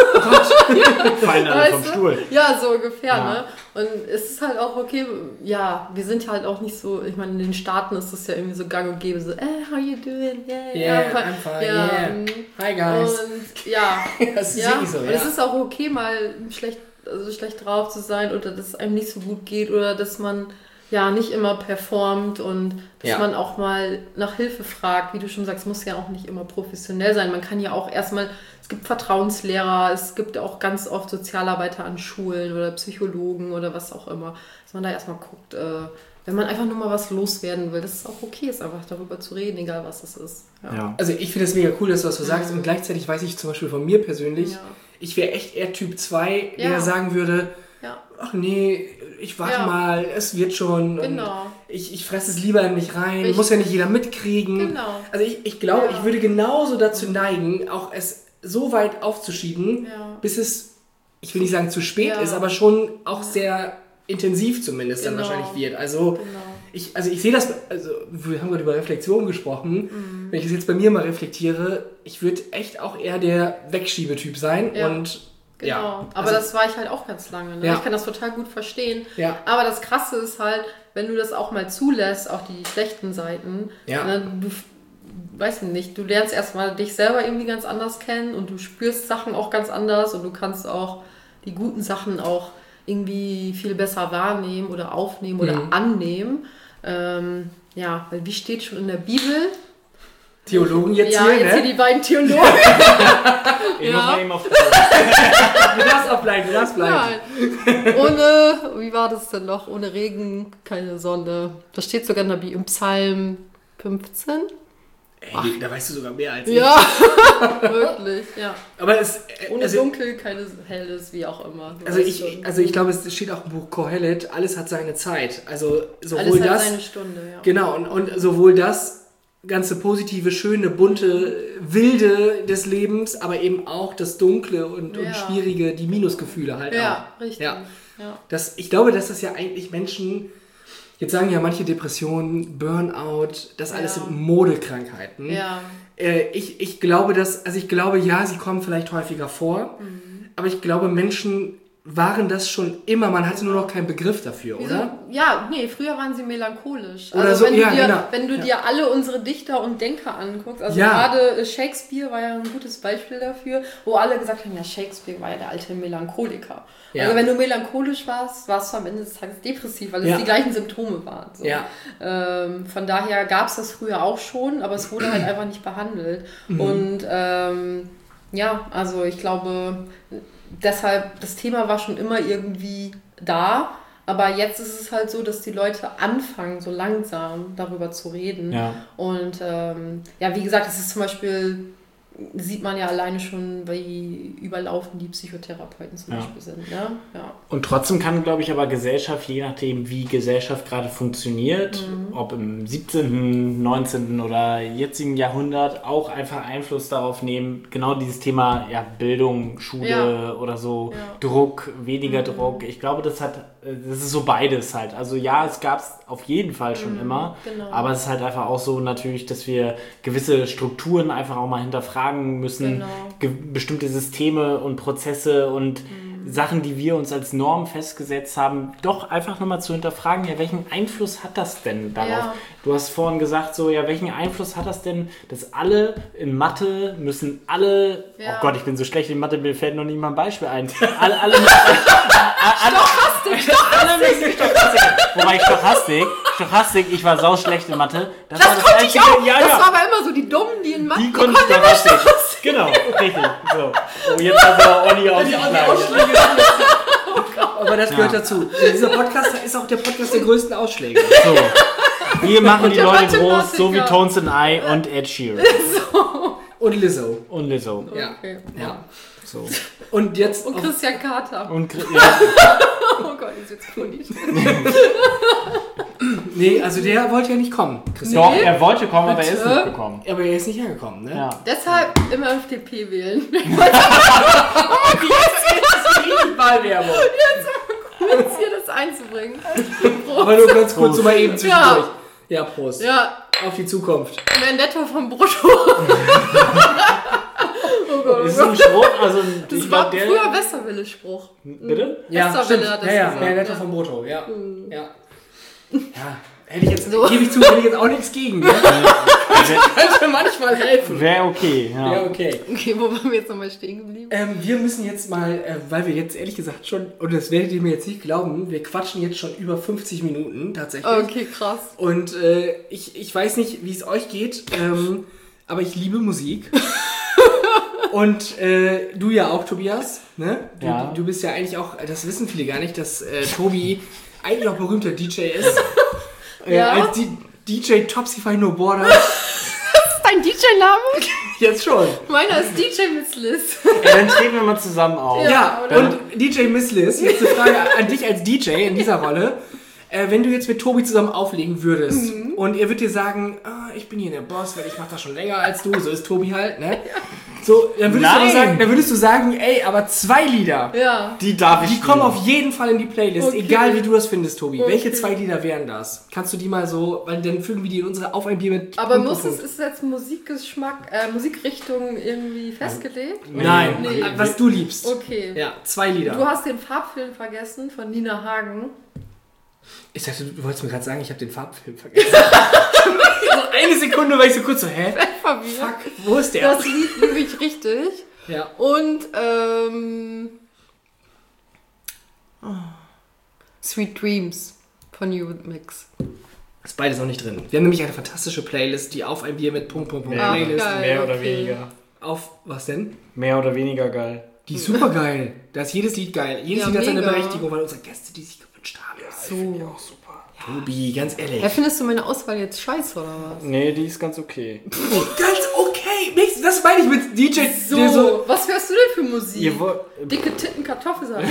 [SPEAKER 1] Fallen alle vom Stuhl.
[SPEAKER 3] Ja, so ungefähr, ne? Und es ist halt auch okay, wir sind halt auch nicht so, ich meine, in den Staaten ist das ja irgendwie so gang und gäbe, so, how you doing?
[SPEAKER 2] Yeah, I'm fine, yeah. Hi, guys.
[SPEAKER 3] Und
[SPEAKER 2] das ist wirklich so,
[SPEAKER 3] Und es ist auch okay, mal schlecht drauf zu sein oder dass es einem nicht so gut geht oder dass man nicht immer performt und dass man auch mal nach Hilfe fragt. Wie du schon sagst, muss ja auch nicht immer professionell sein. Man kann ja auch erstmal, es gibt Vertrauenslehrer, es gibt auch ganz oft Sozialarbeiter an Schulen oder Psychologen oder was auch immer. Dass man da erstmal guckt, wenn man einfach nur mal was loswerden will, dass es auch okay ist, einfach darüber zu reden, egal was es ist. Ja.
[SPEAKER 2] Also ich finde es mega cool, dass du das so sagst und gleichzeitig weiß ich zum Beispiel von mir persönlich, ich wäre echt eher Typ 2, der sagen würde, ach nee, ich warte mal, es wird schon.
[SPEAKER 3] Genau.
[SPEAKER 2] Ich fresse es lieber in mich rein, muss ja nicht jeder mitkriegen.
[SPEAKER 3] Genau.
[SPEAKER 2] Also ich glaube, ich würde genauso dazu neigen, auch es so weit aufzuschieben, bis es, ich will nicht sagen zu spät ist, aber schon auch sehr intensiv zumindest dann wahrscheinlich wird. Also ich sehe das, wir haben gerade über Reflexion gesprochen, wenn ich das jetzt bei mir mal reflektiere, ich würde echt auch eher der Wegschiebetyp sein und
[SPEAKER 3] genau, aber das war ich halt auch ganz lange. Ne? Ich kann das total gut verstehen. Ja. Aber das Krasse ist halt, wenn du das auch mal zulässt, auch die schlechten Seiten, du weißt nicht, du lernst erstmal dich selber irgendwie ganz anders kennen und du spürst Sachen auch ganz anders und du kannst auch die guten Sachen auch irgendwie viel besser wahrnehmen oder aufnehmen oder annehmen. Weil wie steht schon in der Bibel?
[SPEAKER 2] Theologen jetzt
[SPEAKER 3] hier,
[SPEAKER 2] ne?
[SPEAKER 3] Hier die beiden Theologen.
[SPEAKER 1] Ich muss mal eben auf
[SPEAKER 2] Du darfst bleiben.
[SPEAKER 3] Nein. Wie war das denn noch? Ohne Regen, keine Sonne. Das steht sogar in der Bibel im Psalm 15.
[SPEAKER 2] Ey, da weißt du sogar mehr als ich.
[SPEAKER 3] Ja, wirklich, ja.
[SPEAKER 2] Aber
[SPEAKER 3] ohne Dunkel, keine Helles, wie auch immer.
[SPEAKER 2] Ich glaube, es steht auch im Buch Kohelet, alles hat seine Zeit. Also sowohl
[SPEAKER 3] alles
[SPEAKER 2] hat
[SPEAKER 3] seine Stunde, ja.
[SPEAKER 2] Genau, und sowohl das ganze positive, schöne, bunte, wilde des Lebens, aber eben auch das Dunkle und Schwierige, die Minusgefühle halt auch.
[SPEAKER 3] Ja, richtig. Ja.
[SPEAKER 2] Ich glaube, dass das ja eigentlich Menschen, jetzt sagen ja manche Depressionen, Burnout, das alles sind Modekrankheiten.
[SPEAKER 3] Ja.
[SPEAKER 2] Ich glaube, sie kommen vielleicht häufiger vor, aber ich glaube, Menschen waren das schon immer, man hatte nur noch keinen Begriff dafür, oder?
[SPEAKER 3] Ja, nee, früher waren sie melancholisch.
[SPEAKER 2] Oder so,
[SPEAKER 3] wenn du dir alle unsere Dichter und Denker anguckst, also gerade Shakespeare war ja ein gutes Beispiel dafür, wo alle gesagt haben, ja, Shakespeare war ja der alte Melancholiker. Ja. Also wenn du melancholisch warst du am Ende des Tages depressiv, weil es die gleichen Symptome waren. So. Ja. Von daher gab es das früher auch schon, aber es wurde halt einfach nicht behandelt. Und Ja, also ich glaube, deshalb, das Thema war schon immer irgendwie da, aber jetzt ist es halt so, dass die Leute anfangen, so langsam darüber zu reden. Ja. Und wie gesagt, es ist zum Beispiel, sieht man ja alleine schon, wie überlaufen die Psychotherapeuten zum Beispiel sind. Ne? Ja.
[SPEAKER 1] Und trotzdem kann, glaube ich, aber Gesellschaft, je nachdem, wie Gesellschaft gerade funktioniert, ob im 17., 19. oder jetzigen Jahrhundert, auch einfach Einfluss darauf nehmen, genau dieses Thema Bildung, Schule oder so, Druck, weniger Druck. Ich glaube, das ist so beides halt. Also es gab es auf jeden Fall schon immer, aber es ist halt einfach auch so natürlich, dass wir gewisse Strukturen einfach auch mal hinterfragen müssen, bestimmte Systeme und Prozesse und Sachen, die wir uns als Norm festgesetzt haben, doch einfach nochmal zu hinterfragen, welchen Einfluss hat das denn darauf? Ja. Du hast vorhin gesagt, welchen Einfluss hat das denn, dass alle in Mathe müssen alle, oh Gott, ich bin so schlecht in Mathe, mir fällt noch nicht mal ein Beispiel ein. Alle Wobei Stochastik, ich war sau schlecht in Mathe.
[SPEAKER 3] Das war das konnte ich auch. Das war aber immer so die Dummen, die in Mathe.
[SPEAKER 1] Die konnten Stochastik. Genau, richtig. So. Oh, jetzt hat aber Olli ausgeschlagen.
[SPEAKER 2] Aber das gehört dazu. Dieser Podcast ist auch der Podcast der größten Ausschläge.
[SPEAKER 1] So. Wir machen die Leute groß, so wie Tones and I und Ed Sheeran.
[SPEAKER 2] So. Und Lizzo.
[SPEAKER 3] Ja. Okay.
[SPEAKER 2] Ja. So. Und jetzt.
[SPEAKER 3] Und Christian Kater.
[SPEAKER 1] Oh
[SPEAKER 3] Gott, ist jetzt funny.
[SPEAKER 2] Nee, also der wollte ja nicht kommen,
[SPEAKER 1] Christian. Doch, er wollte kommen, aber er ist nicht gekommen.
[SPEAKER 2] Aber er ist nicht hergekommen, ne?
[SPEAKER 3] Ja. Deshalb immer FDP wählen.
[SPEAKER 2] Jetzt ist Wahlwerbung.
[SPEAKER 3] Jetzt mal kurz hier das einzubringen.
[SPEAKER 2] Aber nur ganz kurz, so mal eben zwischendurch. Ja, Prost.
[SPEAKER 3] Ja.
[SPEAKER 2] Auf die Zukunft.
[SPEAKER 3] Vendetta vom Brutto.
[SPEAKER 1] Ist ein Spruch, also
[SPEAKER 3] das war früher Westerwelle-Spruch.
[SPEAKER 1] Bitte?
[SPEAKER 2] Ja,
[SPEAKER 3] Westerwelle hat das gesagt.
[SPEAKER 2] Vendetta vom Brutto, ja. Hätte ich jetzt, gebe ich zu, hätte ich jetzt auch nichts gegen. Ne? Könnte manchmal helfen.
[SPEAKER 1] Wäre okay,
[SPEAKER 2] Wäre okay.
[SPEAKER 3] Okay, wo waren wir jetzt nochmal stehen geblieben?
[SPEAKER 2] Wir müssen jetzt mal, weil wir jetzt ehrlich gesagt schon, und das werdet ihr mir jetzt nicht glauben, wir quatschen jetzt schon über 50 Minuten tatsächlich.
[SPEAKER 3] Okay, krass.
[SPEAKER 2] Und ich weiß nicht, wie es euch geht, aber ich liebe Musik. Und du ja auch, Tobias. Ne? Du bist ja eigentlich auch, das wissen viele gar nicht, dass Tobi eigentlich auch berühmter DJ ist. Als DJ Topsify No Border.
[SPEAKER 3] Das ist dein DJ-Name?
[SPEAKER 2] Jetzt schon.
[SPEAKER 3] Meiner ist DJ Miss Liz.
[SPEAKER 1] Dann treten wir mal zusammen auf.
[SPEAKER 2] Ja, und DJ Miss Liz, jetzt eine Frage an dich als DJ in dieser Rolle. Wenn du jetzt mit Tobi zusammen auflegen würdest und er wird dir sagen, ich bin hier der Boss, weil ich mache das schon länger als du, so ist Tobi halt, ne? So, dann würdest du sagen, ey, aber 2 Lieder,
[SPEAKER 1] die
[SPEAKER 2] kommen auf jeden Fall in die Playlist, egal wie du das findest, Tobi. Welche 2 Lieder wären das? Kannst du die mal so, weil dann fügen wir die in unsere Auf ein Bier mit.
[SPEAKER 3] Aber ist jetzt Musikgeschmack, Musikrichtung irgendwie festgelegt?
[SPEAKER 2] Nein, was du liebst.
[SPEAKER 3] Okay.
[SPEAKER 2] Ja, 2 Lieder.
[SPEAKER 3] Du hast den Farbfilm vergessen von Nina Hagen.
[SPEAKER 2] Ich dachte, du wolltest mir gerade sagen, ich habe den Farbfilm vergessen. So eine Sekunde war ich so kurz so, fuck, wo ist der?
[SPEAKER 3] Das Lied liebe ich richtig.
[SPEAKER 2] Ja.
[SPEAKER 3] Und, Sweet Dreams von Eurythmics.
[SPEAKER 2] Ist beides noch nicht drin. Wir haben nämlich eine fantastische Playlist, die Auf ein Bier mit Playlist.
[SPEAKER 3] Geil,
[SPEAKER 1] mehr oder weniger.
[SPEAKER 2] Auf, was denn?
[SPEAKER 1] Mehr oder weniger geil.
[SPEAKER 2] Die ist super geil. Da ist jedes Lied geil. Jedes Lied hat seine Berechtigung, weil unsere Gäste, die sich gewünscht haben.
[SPEAKER 1] So. Finde ich auch super.
[SPEAKER 2] Tobi, ganz ehrlich.
[SPEAKER 3] Findest du meine Auswahl jetzt scheiße oder was?
[SPEAKER 1] Nee, die ist ganz okay.
[SPEAKER 2] Ganz okay? Das meine ich mit DJ.
[SPEAKER 3] So, was hörst du denn für Musik? Dicke Titten, Kartoffelsalat.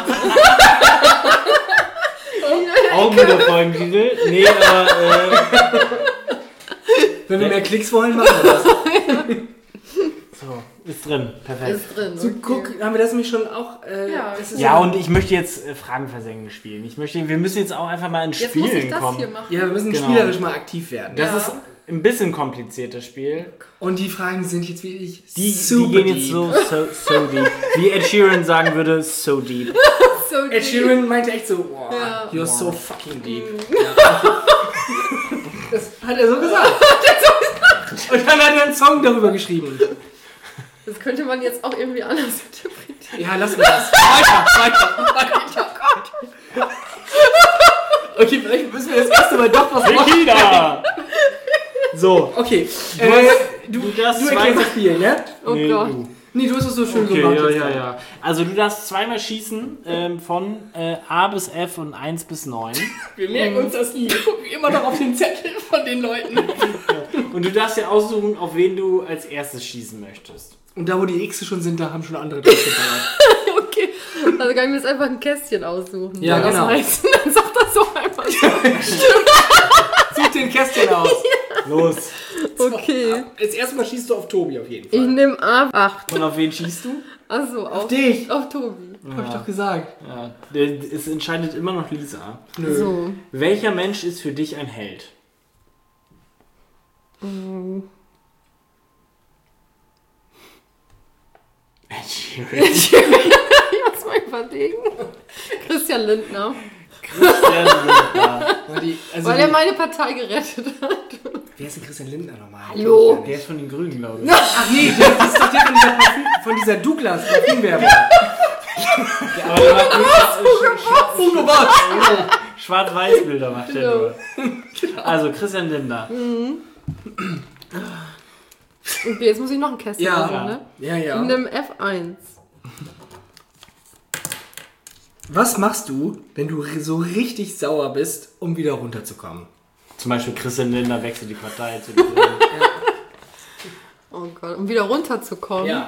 [SPEAKER 1] Auch mit der Folgentitel? Nee, aber
[SPEAKER 2] wenn wir mehr Klicks wollen, machen wir das.
[SPEAKER 1] So, ist drin. Perfekt.
[SPEAKER 3] Ist drin.
[SPEAKER 2] So, guck, haben wir das nämlich schon auch.
[SPEAKER 1] Und ich möchte jetzt Fragen versenken spielen. Wir müssen jetzt auch einfach mal ins Spielen kommen.
[SPEAKER 2] Ja, wir müssen spielerisch mal aktiv werden.
[SPEAKER 1] Das ist ein bisschen kompliziertes Spiel.
[SPEAKER 2] Und die Fragen sind jetzt wirklich
[SPEAKER 1] die gehen jetzt so deep. Wie Ed Sheeran sagen würde, so deep.
[SPEAKER 3] So
[SPEAKER 2] Ed Sheeran meinte echt so, you're so fucking deep. Ja. Das hat er so gesagt. Und dann hat er einen Song darüber geschrieben.
[SPEAKER 3] Das könnte man jetzt auch irgendwie anders interpretieren.
[SPEAKER 2] Ja, lassen wir das. Weiter. Oh Gott. Okay, vielleicht müssen wir das erste Mal doch was machen.
[SPEAKER 1] So.
[SPEAKER 2] Okay. Du erklärst das Spiel, ne?
[SPEAKER 3] Oh Gott.
[SPEAKER 2] Nee, du hast es so schön
[SPEAKER 1] gemacht.
[SPEAKER 2] Ja.
[SPEAKER 1] Also du darfst zweimal schießen von A bis F und 1 bis 9.
[SPEAKER 2] Wir merken uns das nie. Wir gucken immer noch auf den Zettel von den Leuten.
[SPEAKER 1] Und du darfst ja aussuchen, auf wen du als erstes schießen möchtest.
[SPEAKER 2] Und da, wo die X schon sind, da haben schon andere drauf gebaut.
[SPEAKER 3] Okay, also kann ich mir jetzt einfach ein Kästchen aussuchen.
[SPEAKER 2] Ja, genau.
[SPEAKER 3] Heißt, dann sagt das so einfach so.
[SPEAKER 2] Such den Kästchen aus.
[SPEAKER 1] Los.
[SPEAKER 3] Okay.
[SPEAKER 2] Jetzt erstmal schießt du auf Tobi auf jeden Fall.
[SPEAKER 3] Ich nehme A8.
[SPEAKER 1] Und auf wen schießt du?
[SPEAKER 3] Achso, auf
[SPEAKER 2] dich.
[SPEAKER 3] Auf Tobi.
[SPEAKER 2] Ja. Hab ich doch gesagt.
[SPEAKER 1] Ja. Es entscheidet immer noch Lisa.
[SPEAKER 2] Nö.
[SPEAKER 3] So.
[SPEAKER 1] Welcher Mensch ist für dich ein Held?
[SPEAKER 3] Ich muss mal überlegen. Christian Lindner. Weil er meine Partei gerettet hat.
[SPEAKER 2] Wer ist denn Christian Lindner nochmal?
[SPEAKER 3] Hallo.
[SPEAKER 1] Der ist von den Grünen, glaube ich.
[SPEAKER 2] Ach nee, das ist doch der von dieser Douglas Parfümwerbung.
[SPEAKER 1] Aber der macht Schwarz-Weiß-Bilder macht der nur. Also Christian Lindner.
[SPEAKER 3] Okay, jetzt muss ich noch ein Kästchen machen, ne?
[SPEAKER 2] Ja.
[SPEAKER 3] Ich nehme F1.
[SPEAKER 2] Was machst du, wenn du so richtig sauer bist, um wieder runterzukommen?
[SPEAKER 1] Zum Beispiel Christian Lindner wechselt die Partei zu den Grünen.
[SPEAKER 3] Oh Gott, um wieder runterzukommen.
[SPEAKER 2] Ja.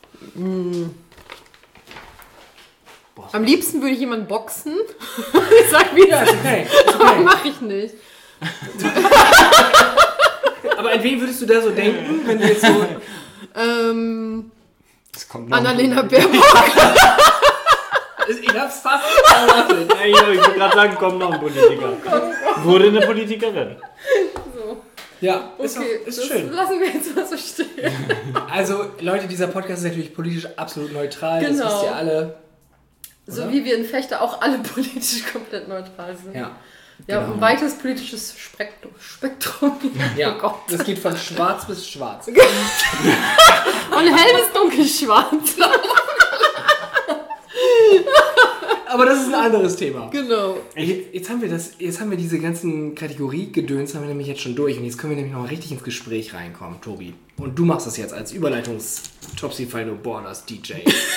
[SPEAKER 3] Am liebsten würde ich jemanden boxen. Ich sag wieder.
[SPEAKER 2] Ja, ist okay.
[SPEAKER 3] Aber mach ich nicht.
[SPEAKER 2] Aber an wen würdest du da so denken, wenn du jetzt so...
[SPEAKER 3] Annalena Baerbock.
[SPEAKER 2] Ich hab's fast erwartet.
[SPEAKER 1] Ich würde gerade sagen, kommt noch ein Politiker. Wurde eine Politikerin.
[SPEAKER 3] So.
[SPEAKER 2] Ja,
[SPEAKER 3] Okay,
[SPEAKER 2] ist schön.
[SPEAKER 3] Lassen wir jetzt mal so stehen.
[SPEAKER 2] Also, Leute, dieser Podcast ist natürlich politisch absolut neutral.
[SPEAKER 3] Genau.
[SPEAKER 2] Das wisst ihr alle.
[SPEAKER 3] So
[SPEAKER 2] Oder?
[SPEAKER 3] wie wir in Fechter auch alle politisch komplett neutral sind.
[SPEAKER 2] Ja.
[SPEAKER 3] Ja,
[SPEAKER 2] Genau.
[SPEAKER 3] ein weites politisches Spektrum.
[SPEAKER 2] Ja,
[SPEAKER 3] Oh Gott.
[SPEAKER 2] das geht von schwarz bis schwarz.
[SPEAKER 3] Und hell bis dunkelschwarz.
[SPEAKER 2] Aber das ist ein anderes Thema.
[SPEAKER 3] Genau.
[SPEAKER 2] Jetzt haben wir diese ganzen Kategorie-Gedöns haben wir nämlich jetzt schon durch und jetzt können wir nämlich noch mal richtig ins Gespräch reinkommen, Tobi. Und du machst das jetzt als Überleitungs-Topsy-Final-Borders DJ.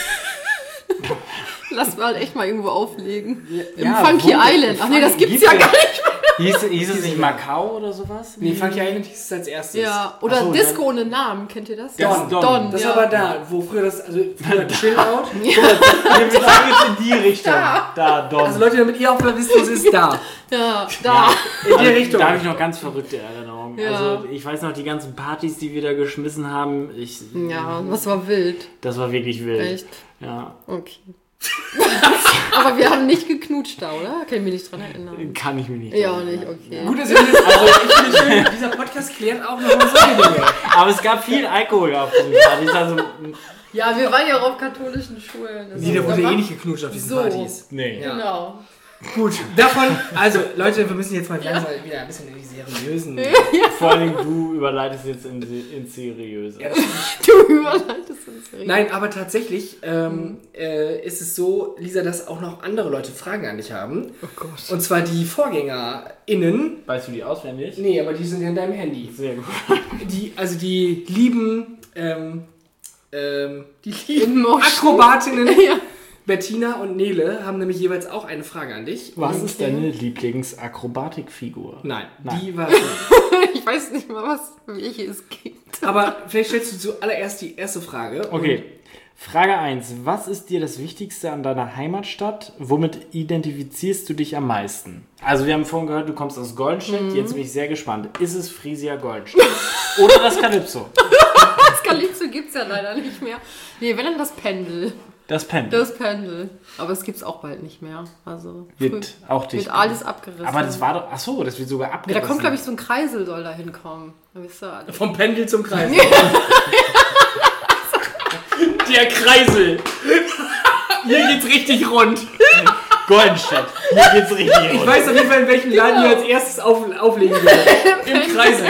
[SPEAKER 3] Lass mal echt mal irgendwo auflegen. Im
[SPEAKER 1] Ja,
[SPEAKER 3] Funky
[SPEAKER 1] wo?
[SPEAKER 3] Island. Ach nee, das gibt's ja gar nicht mehr.
[SPEAKER 1] Hieß es nicht Macau oder sowas?
[SPEAKER 2] Nee, Funky Island hieß es als erstes.
[SPEAKER 3] Ja, oder
[SPEAKER 1] Ach so,
[SPEAKER 3] Disco ohne Namen, kennt ihr das?
[SPEAKER 2] Don.
[SPEAKER 1] Don.
[SPEAKER 2] Das ist
[SPEAKER 3] ja.
[SPEAKER 2] aber da, wo früher früher Chill-Out.
[SPEAKER 1] Wir sagen jetzt in die Richtung. Da, Don.
[SPEAKER 2] Also Leute, damit ihr auch mal wisst, wo es ist, da.
[SPEAKER 3] Ja, da.
[SPEAKER 2] In die Richtung.
[SPEAKER 1] Da habe ich noch ganz verrückte Erinnerungen.
[SPEAKER 3] Ja.
[SPEAKER 1] Also ich weiß noch die ganzen Partys, die wir da geschmissen haben.
[SPEAKER 3] Ja, das war wild.
[SPEAKER 1] Das war wirklich wild.
[SPEAKER 3] Echt?
[SPEAKER 1] Ja.
[SPEAKER 3] Okay. Aber wir haben nicht geknutscht da, oder? Kann ich mich nicht dran erinnern.
[SPEAKER 1] Kann ich mich nicht.
[SPEAKER 3] Ja, auch
[SPEAKER 1] erinnern.
[SPEAKER 3] nicht, okay.
[SPEAKER 2] Gut, dass ihr das, also ich finde schön, dieser Podcast klärt auch noch mal solche Dinge.
[SPEAKER 1] Aber es gab viel Alkohol auf diesen Partys. Also,
[SPEAKER 3] Ja, wir waren ja auch auf katholischen Schulen. Also
[SPEAKER 2] Nee, da wurde
[SPEAKER 3] da
[SPEAKER 2] eh
[SPEAKER 3] war-
[SPEAKER 2] nicht geknutscht auf diesen
[SPEAKER 3] So.
[SPEAKER 2] Partys.
[SPEAKER 1] nee.
[SPEAKER 2] Ja.
[SPEAKER 3] Genau.
[SPEAKER 2] Gut, davon, also Leute, wir müssen jetzt mal langsam wieder ein bisschen in die seriösen...
[SPEAKER 1] Vor allem du überleitest jetzt ins Seriöse.
[SPEAKER 2] Ja,
[SPEAKER 3] Du überleitest uns richtig.
[SPEAKER 2] nein, aber tatsächlich ist es so, Lisa, dass auch noch andere Leute Fragen an dich haben.
[SPEAKER 3] Oh Gott.
[SPEAKER 2] Und zwar die VorgängerInnen.
[SPEAKER 1] Weißt du die auswendig?
[SPEAKER 2] Nee, aber die sind ja in deinem Handy.
[SPEAKER 1] Sehr gut.
[SPEAKER 2] Die lieben
[SPEAKER 3] Emotion.
[SPEAKER 2] Akrobatinnen
[SPEAKER 3] Ja.
[SPEAKER 2] Bettina und Nele haben nämlich jeweils auch eine Frage an dich.
[SPEAKER 1] Was
[SPEAKER 2] Und-
[SPEAKER 1] ist deine Lieblingsakrobatikfigur?
[SPEAKER 2] Nein,
[SPEAKER 1] Nein.
[SPEAKER 2] die war...
[SPEAKER 3] Ich weiß nicht mal, welche es gibt.
[SPEAKER 2] Aber vielleicht stellst du zuallererst die erste Frage.
[SPEAKER 1] Okay. Frage 1. Was ist dir das Wichtigste an deiner Heimatstadt? Womit identifizierst du dich am meisten? Also wir haben vorhin gehört, du kommst aus Goldenstedt. Jetzt bin ich sehr gespannt. Ist es Frisia Goldenstedt? Oder das Calypso?
[SPEAKER 3] Das Calypso gibt es ja leider nicht mehr. Nee, wenn dann das Pendel.
[SPEAKER 1] Das Pendel.
[SPEAKER 3] Das Pendel. Aber es gibt es auch bald nicht mehr. Also
[SPEAKER 1] Wird auch dicht.
[SPEAKER 3] wird alles abgerissen.
[SPEAKER 1] Aber das war doch... Achso, das wird sogar
[SPEAKER 3] Ja,
[SPEAKER 1] abgerissen.
[SPEAKER 3] da kommt, glaube ich, so ein Kreisel soll da hinkommen. Da wisst ihr alle.
[SPEAKER 2] Vom Pendel zum Kreisel. Der Kreisel. Hier geht's richtig rund.
[SPEAKER 1] Goldenstedt. Hier geht's richtig
[SPEAKER 2] Ich
[SPEAKER 1] rund.
[SPEAKER 2] weiß auf jeden Fall, in welchem Laden ihr als erstes auflegen werdet. Im Kreisel.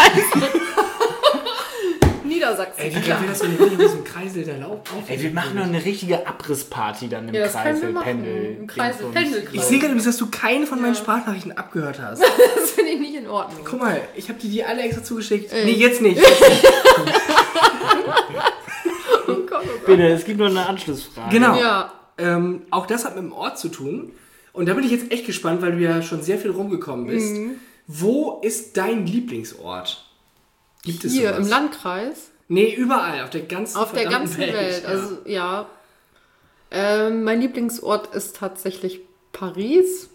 [SPEAKER 3] Niedersachsen.
[SPEAKER 2] Ey, wie geil wäre das, wenn wir in diesem Kreisel da auflegen?
[SPEAKER 1] Ey, wir machen noch eine richtige Abrissparty dann im
[SPEAKER 3] Ja, das können wir
[SPEAKER 1] Kreisel.
[SPEAKER 3] machen.
[SPEAKER 1] Pendel.
[SPEAKER 3] Im Kreisel.
[SPEAKER 1] Dingsbums.
[SPEAKER 3] Pendelkreis.
[SPEAKER 2] Ich sehe gerade, dass du keine von meinen Sprachnachrichten abgehört hast.
[SPEAKER 3] Das finde ich nicht in Ordnung.
[SPEAKER 2] Guck mal, ich habe dir die alle extra zugeschickt.
[SPEAKER 3] Ey.
[SPEAKER 2] Nee, jetzt nicht.
[SPEAKER 3] Oh Gott,
[SPEAKER 1] Bitte, es gibt nur eine Anschlussfrage.
[SPEAKER 2] Genau. Ja. Auch das hat mit dem Ort zu tun. Und da bin ich jetzt echt gespannt, weil du ja schon sehr viel rumgekommen bist. Wo ist dein Lieblingsort?
[SPEAKER 3] Gibt es hier sowas? Im Landkreis?
[SPEAKER 2] Nee, überall, auf der ganzen
[SPEAKER 3] Welt. Also ja. Mein Lieblingsort ist tatsächlich Paris.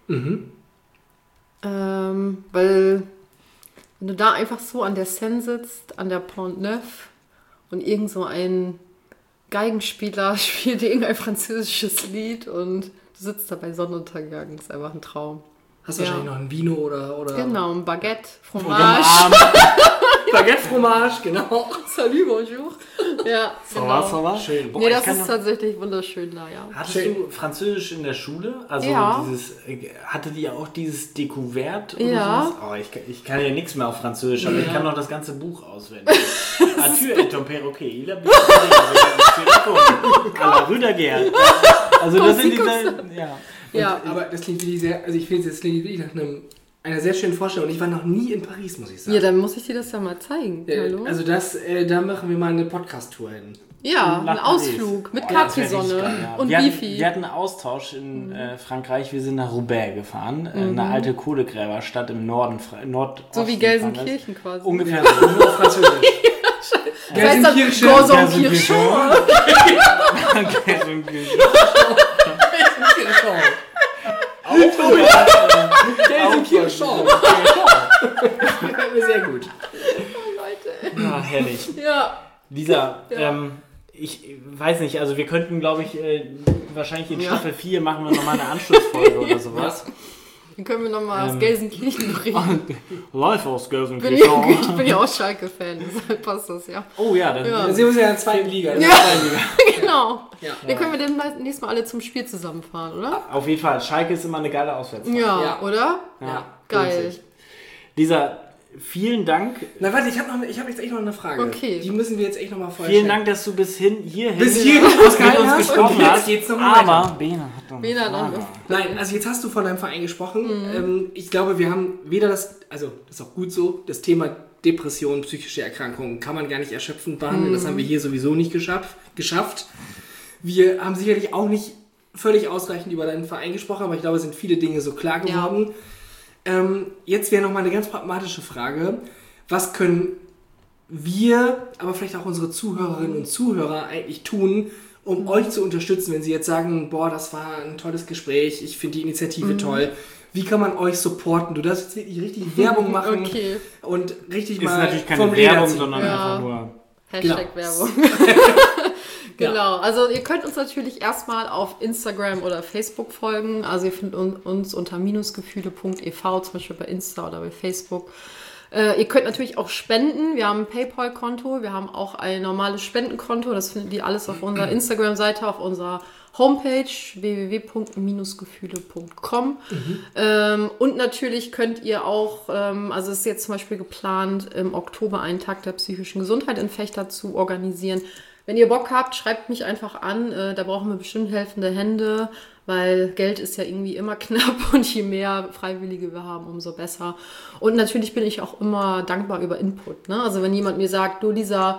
[SPEAKER 3] Weil wenn du da einfach so an der Seine sitzt, an der Pont Neuf und irgend so ein Geigenspieler spielt irgendein französisches Lied und du sitzt da bei Sonnenuntergang, ist einfach ein Traum.
[SPEAKER 2] Hast du wahrscheinlich noch ein Vino oder...
[SPEAKER 3] Genau, ein Baguette, Fromage.
[SPEAKER 2] Baguette, Fromage, genau.
[SPEAKER 3] Salut, bonjour. Ja, genau.
[SPEAKER 1] Ça va? Schön.
[SPEAKER 3] Boah, nee, das ist tatsächlich wunderschön da, ja.
[SPEAKER 1] Hattest du Französisch in der Schule? Also hatte die auch dieses Découvert?
[SPEAKER 3] Ja.
[SPEAKER 1] Oh, ich kann ja nichts mehr auf Französisch, aber ich kann noch das ganze Buch auswendig. Arthur et ton perroquet, il a bien à la rue Daguerre. Also das sind diese...
[SPEAKER 2] Ja. Aber das klingt wirklich sehr... Also ich finde, das klingt wirklich nach einer sehr schönen Vorstellung. Und ich war noch nie in Paris, muss ich sagen.
[SPEAKER 3] Ja, dann muss ich dir das ja mal zeigen. Hallo?
[SPEAKER 2] Also da machen wir mal eine Podcast-Tour hin.
[SPEAKER 3] Ja, einen Ausflug mit Capri-Sonne und Wifi.
[SPEAKER 1] Wir hatten einen Austausch in Frankreich. Wir sind nach Roubaix gefahren, eine alte Kohlegräberstadt im Norden, Nordosten.
[SPEAKER 3] So wie Gelsenkirchen quasi.
[SPEAKER 1] Ungefähr so, nur Französisch.
[SPEAKER 2] Gelsenkirchen. Gelsenkirchen. Gefällt mir sehr gut.
[SPEAKER 3] Leute.
[SPEAKER 1] Ja, herrlich.
[SPEAKER 3] Ja.
[SPEAKER 1] Lisa, ich weiß nicht, also wir könnten, glaube ich, wahrscheinlich in Staffel 4 machen wir nochmal eine Anschlussfolge oder sowas.
[SPEAKER 3] Dann können wir nochmal aus Gelsenkirchen reden.
[SPEAKER 1] Live aus Gelsenkirchen.
[SPEAKER 3] Ich bin ja auch Schalke-Fan, deshalb passt das, ja.
[SPEAKER 1] Oh ja, dann
[SPEAKER 2] sind wir ja in der zweiten Liga.
[SPEAKER 3] Genau. Ja. Dann können wir demnächst mal alle zum Spiel zusammenfahren, oder?
[SPEAKER 1] Auf jeden Fall. Schalke ist immer eine geile Auswärtsfahrt.
[SPEAKER 3] Ja, oder?
[SPEAKER 1] Ja.
[SPEAKER 3] Geil.
[SPEAKER 1] Lisa, vielen Dank.
[SPEAKER 2] Na warte, ich hab jetzt echt noch eine Frage.
[SPEAKER 3] Okay.
[SPEAKER 2] Die müssen wir jetzt echt nochmal vorstellen.
[SPEAKER 1] Vielen Dank, dass du bis hierhin
[SPEAKER 2] mit uns
[SPEAKER 1] gesprochen hast.
[SPEAKER 2] Jetzt noch
[SPEAKER 1] aber Bena hat noch eine Frage.
[SPEAKER 2] Nein, also jetzt hast du von deinem Verein gesprochen. Ich glaube, wir haben weder das ist auch gut so, das Thema Depression, psychische Erkrankungen kann man gar nicht erschöpfend behandeln. Das haben wir hier sowieso nicht geschafft. Wir haben sicherlich auch nicht völlig ausreichend über deinen Verein gesprochen, aber ich glaube, es sind viele Dinge so klar geworden. Ja. Jetzt wäre nochmal eine ganz pragmatische Frage. Was können wir, aber vielleicht auch unsere Zuhörerinnen und Zuhörer eigentlich tun, um euch zu unterstützen, wenn sie jetzt sagen, boah, das war ein tolles Gespräch, ich finde die Initiative toll. Wie kann man euch supporten? Du darfst jetzt wirklich richtig Werbung machen und richtig
[SPEAKER 1] ist
[SPEAKER 2] mal
[SPEAKER 1] natürlich keine Werbung, sondern einfach nur
[SPEAKER 3] Hashtag-Werbung. Genau, also ihr könnt uns natürlich erstmal auf Instagram oder Facebook folgen. Also ihr findet uns unter minusgefühle.ev, zum Beispiel bei Insta oder bei Facebook. Ihr könnt natürlich auch spenden. Wir haben ein PayPal-Konto, wir haben auch ein normales Spendenkonto. Das findet ihr alles auf unserer Instagram-Seite, auf unserer Homepage www.minusgefühle.com. Und natürlich könnt ihr auch, also es ist jetzt zum Beispiel geplant, im Oktober einen Tag der psychischen Gesundheit in Vechta zu organisieren. Wenn ihr Bock habt, schreibt mich einfach an. Da brauchen wir bestimmt helfende Hände, weil Geld ist ja irgendwie immer knapp und je mehr Freiwillige wir haben, umso besser. Und natürlich bin ich auch immer dankbar über Input. Ne? Also wenn jemand mir sagt, du Lisa,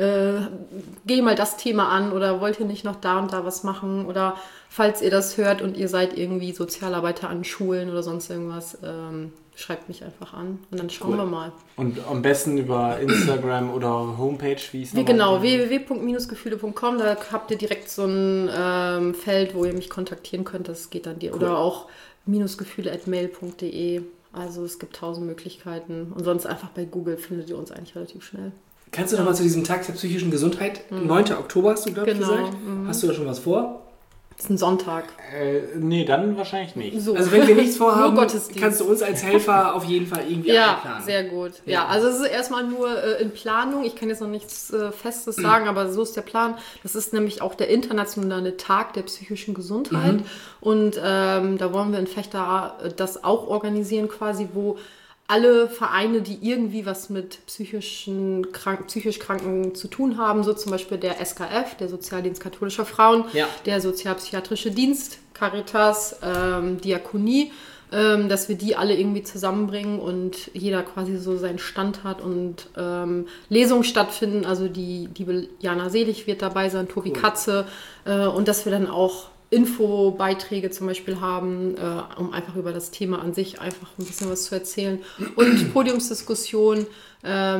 [SPEAKER 3] geh mal das Thema an oder wollt ihr nicht noch da und da was machen? Oder falls ihr das hört und ihr seid irgendwie Sozialarbeiter an Schulen oder sonst irgendwas, schreibt mich einfach an und dann schauen wir mal.
[SPEAKER 1] Und am besten über Instagram oder Homepage, wie es nochmal?
[SPEAKER 3] Genau, www.minusgefühle.com, da habt ihr direkt so ein Feld, wo ihr mich kontaktieren könnt, das geht dann dir. Cool. Oder auch minusgefühle@mail.de, also es gibt 1000 Möglichkeiten und sonst einfach bei Google findet ihr uns eigentlich relativ schnell.
[SPEAKER 2] Kannst du noch mal zu diesem Tag der psychischen Gesundheit, 9. Oktober hast du, glaube ich, gesagt. Hast du da schon was vor?
[SPEAKER 3] Das ist ein Sonntag.
[SPEAKER 1] Nee, dann wahrscheinlich nicht.
[SPEAKER 2] So. Also wenn wir nichts vorhaben, kannst du uns als Helfer auf jeden Fall irgendwie einplanen.
[SPEAKER 3] Ja, sehr gut. Ja, also es ist erstmal nur in Planung. Ich kann jetzt noch nichts Festes sagen, aber so ist der Plan. Das ist nämlich auch der internationale Tag der psychischen Gesundheit. Und da wollen wir in Vechta das auch organisieren quasi, wo alle Vereine, die irgendwie was mit psychisch Kranken zu tun haben, so zum Beispiel der SKF, der Sozialdienst katholischer Frauen, der Sozialpsychiatrische Dienst, Caritas, Diakonie, dass wir die alle irgendwie zusammenbringen und jeder quasi so seinen Stand hat und Lesungen stattfinden. Also die liebe Jana Selig wird dabei sein, Tobi Katze und dass wir dann auch Infobeiträge zum Beispiel haben, um einfach über das Thema an sich einfach ein bisschen was zu erzählen. Und Podiumsdiskussion, da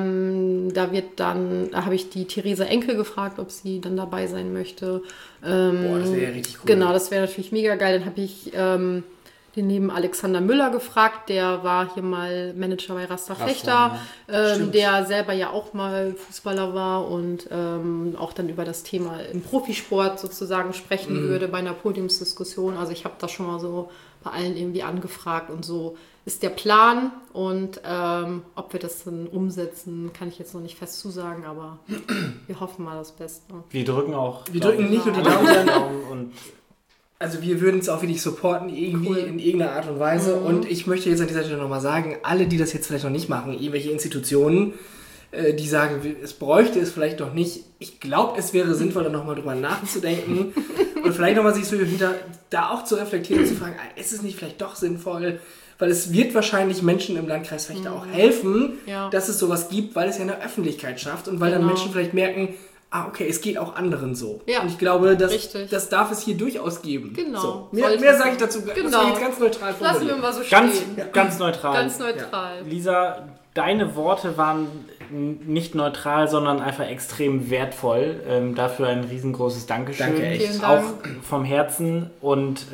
[SPEAKER 3] habe ich die Theresa Enke gefragt, ob sie dann dabei sein möchte.
[SPEAKER 2] Das wäre ja richtig cool.
[SPEAKER 3] Genau, das wäre natürlich mega geil. Dann habe ich den lieben Alexander Müller gefragt, der war hier mal Manager bei Rasta Fechter, der selber ja auch mal Fußballer war und auch dann über das Thema im Profisport sozusagen sprechen würde bei einer Podiumsdiskussion. Also ich habe das schon mal so bei allen irgendwie angefragt und so ist der Plan und ob wir das dann umsetzen, kann ich jetzt noch nicht fest zusagen, aber wir hoffen mal das Beste.
[SPEAKER 1] Wir drücken auch.
[SPEAKER 2] Wir drücken nicht nur die Daumen und also wir würden es auch wirklich supporten, irgendwie in irgendeiner Art und Weise. Und ich möchte jetzt an dieser Stelle nochmal sagen, alle, die das jetzt vielleicht noch nicht machen, irgendwelche Institutionen, die sagen, es bräuchte es vielleicht noch nicht. Ich glaube, es wäre sinnvoll, da nochmal drüber nachzudenken und vielleicht nochmal sich so wieder da auch zu reflektieren und zu fragen, ist es nicht vielleicht doch sinnvoll? Weil es wird wahrscheinlich Menschen im Landkreis Fechter auch helfen, dass es sowas gibt, weil es ja eine Öffentlichkeit schafft und weil dann Menschen vielleicht merken, okay, es geht auch anderen so. Ja, und ich glaube, das darf es hier durchaus geben.
[SPEAKER 3] Genau.
[SPEAKER 2] So. Mehr sage ich dazu.
[SPEAKER 3] Genau.
[SPEAKER 2] Das war jetzt ganz neutral formuliert.
[SPEAKER 3] Lassen wir mal so stehen.
[SPEAKER 1] Ganz neutral.
[SPEAKER 3] Ganz neutral.
[SPEAKER 1] Ja. Lisa, deine Worte waren nicht neutral, sondern einfach extrem wertvoll. Dafür ein riesengroßes Dankeschön.
[SPEAKER 2] Danke, echt.
[SPEAKER 1] Auch vom Herzen. Und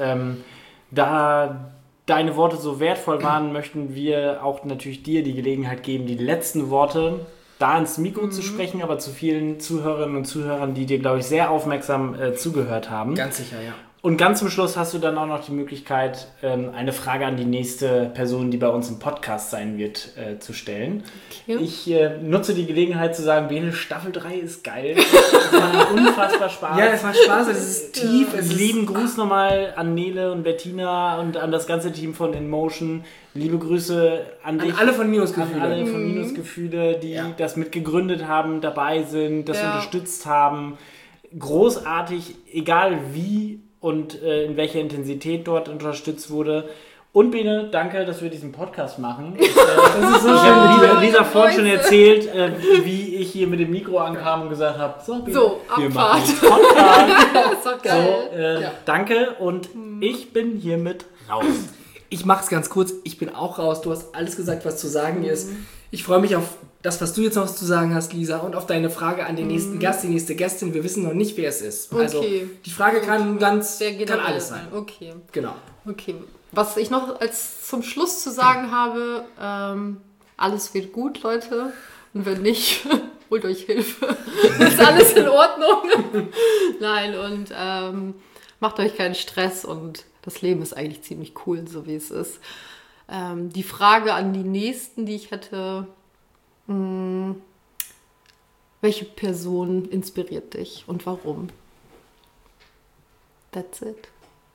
[SPEAKER 1] da deine Worte so wertvoll waren, möchten wir auch natürlich dir die Gelegenheit geben, die letzten Worte da ins Mikro zu sprechen, aber zu vielen Zuhörerinnen und Zuhörern, die dir, glaube ich, sehr aufmerksam zugehört haben.
[SPEAKER 2] Ganz sicher, ja.
[SPEAKER 1] Und ganz zum Schluss hast du dann auch noch die Möglichkeit, eine Frage an die nächste Person, die bei uns im Podcast sein wird, zu stellen. Okay. Ich nutze die Gelegenheit zu sagen, Bene, Staffel 3 ist geil. Es macht unfassbar Spaß.
[SPEAKER 2] Ja, es macht Spaß, es ist tief.
[SPEAKER 1] Lieben Gruß nochmal an Nele und Bettina und an das ganze Team von InMotion. Liebe Grüße an dich.
[SPEAKER 2] An alle von Minusgefühle.
[SPEAKER 1] An alle von Minusgefühle, die das mitgegründet haben, dabei sind, das unterstützt haben. Großartig, egal wie und in welcher Intensität dort unterstützt wurde. Und Bene, danke, dass wir diesen Podcast machen. Das ist so schön. Ich habe Lisa vorhin schon erzählt, wie ich hier mit dem Mikro ankam und gesagt habe, wir machen den Podcast.
[SPEAKER 3] Das ist doch geil.
[SPEAKER 1] Danke und ich bin hiermit raus.
[SPEAKER 2] Ich mache es ganz kurz, ich bin auch raus. Du hast alles gesagt, was zu sagen ist. Ich freue mich auf das, was du jetzt noch zu sagen hast, Lisa, und auf deine Frage an den nächsten Gast, die nächste Gästin. Wir wissen noch nicht, wer es ist.
[SPEAKER 3] Okay.
[SPEAKER 2] Also die Frage kann alles sein.
[SPEAKER 3] Okay.
[SPEAKER 2] Genau.
[SPEAKER 3] Okay. Was ich noch als zum Schluss zu sagen habe, alles wird gut, Leute. Und wenn nicht, holt euch Hilfe. Ist alles in Ordnung? Nein, und macht euch keinen Stress und das Leben ist eigentlich ziemlich cool, so wie es ist. Die Frage an die Nächsten, die ich hätte, welche Person inspiriert dich und warum? That's it.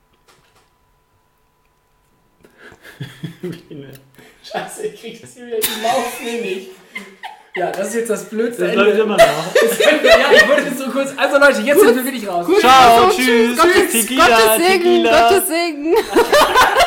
[SPEAKER 2] Scheiße, ich krieg das hier wieder die Maus nicht. Ja, das ist jetzt das blödste
[SPEAKER 1] Das
[SPEAKER 2] Ende.
[SPEAKER 1] läuft immer noch.
[SPEAKER 2] Ja, ich wollte jetzt so kurz... Also Leute, jetzt sind wir wirklich raus.
[SPEAKER 1] Ciao,
[SPEAKER 3] Tschüss.
[SPEAKER 1] tschüss.
[SPEAKER 3] Gottes Segen.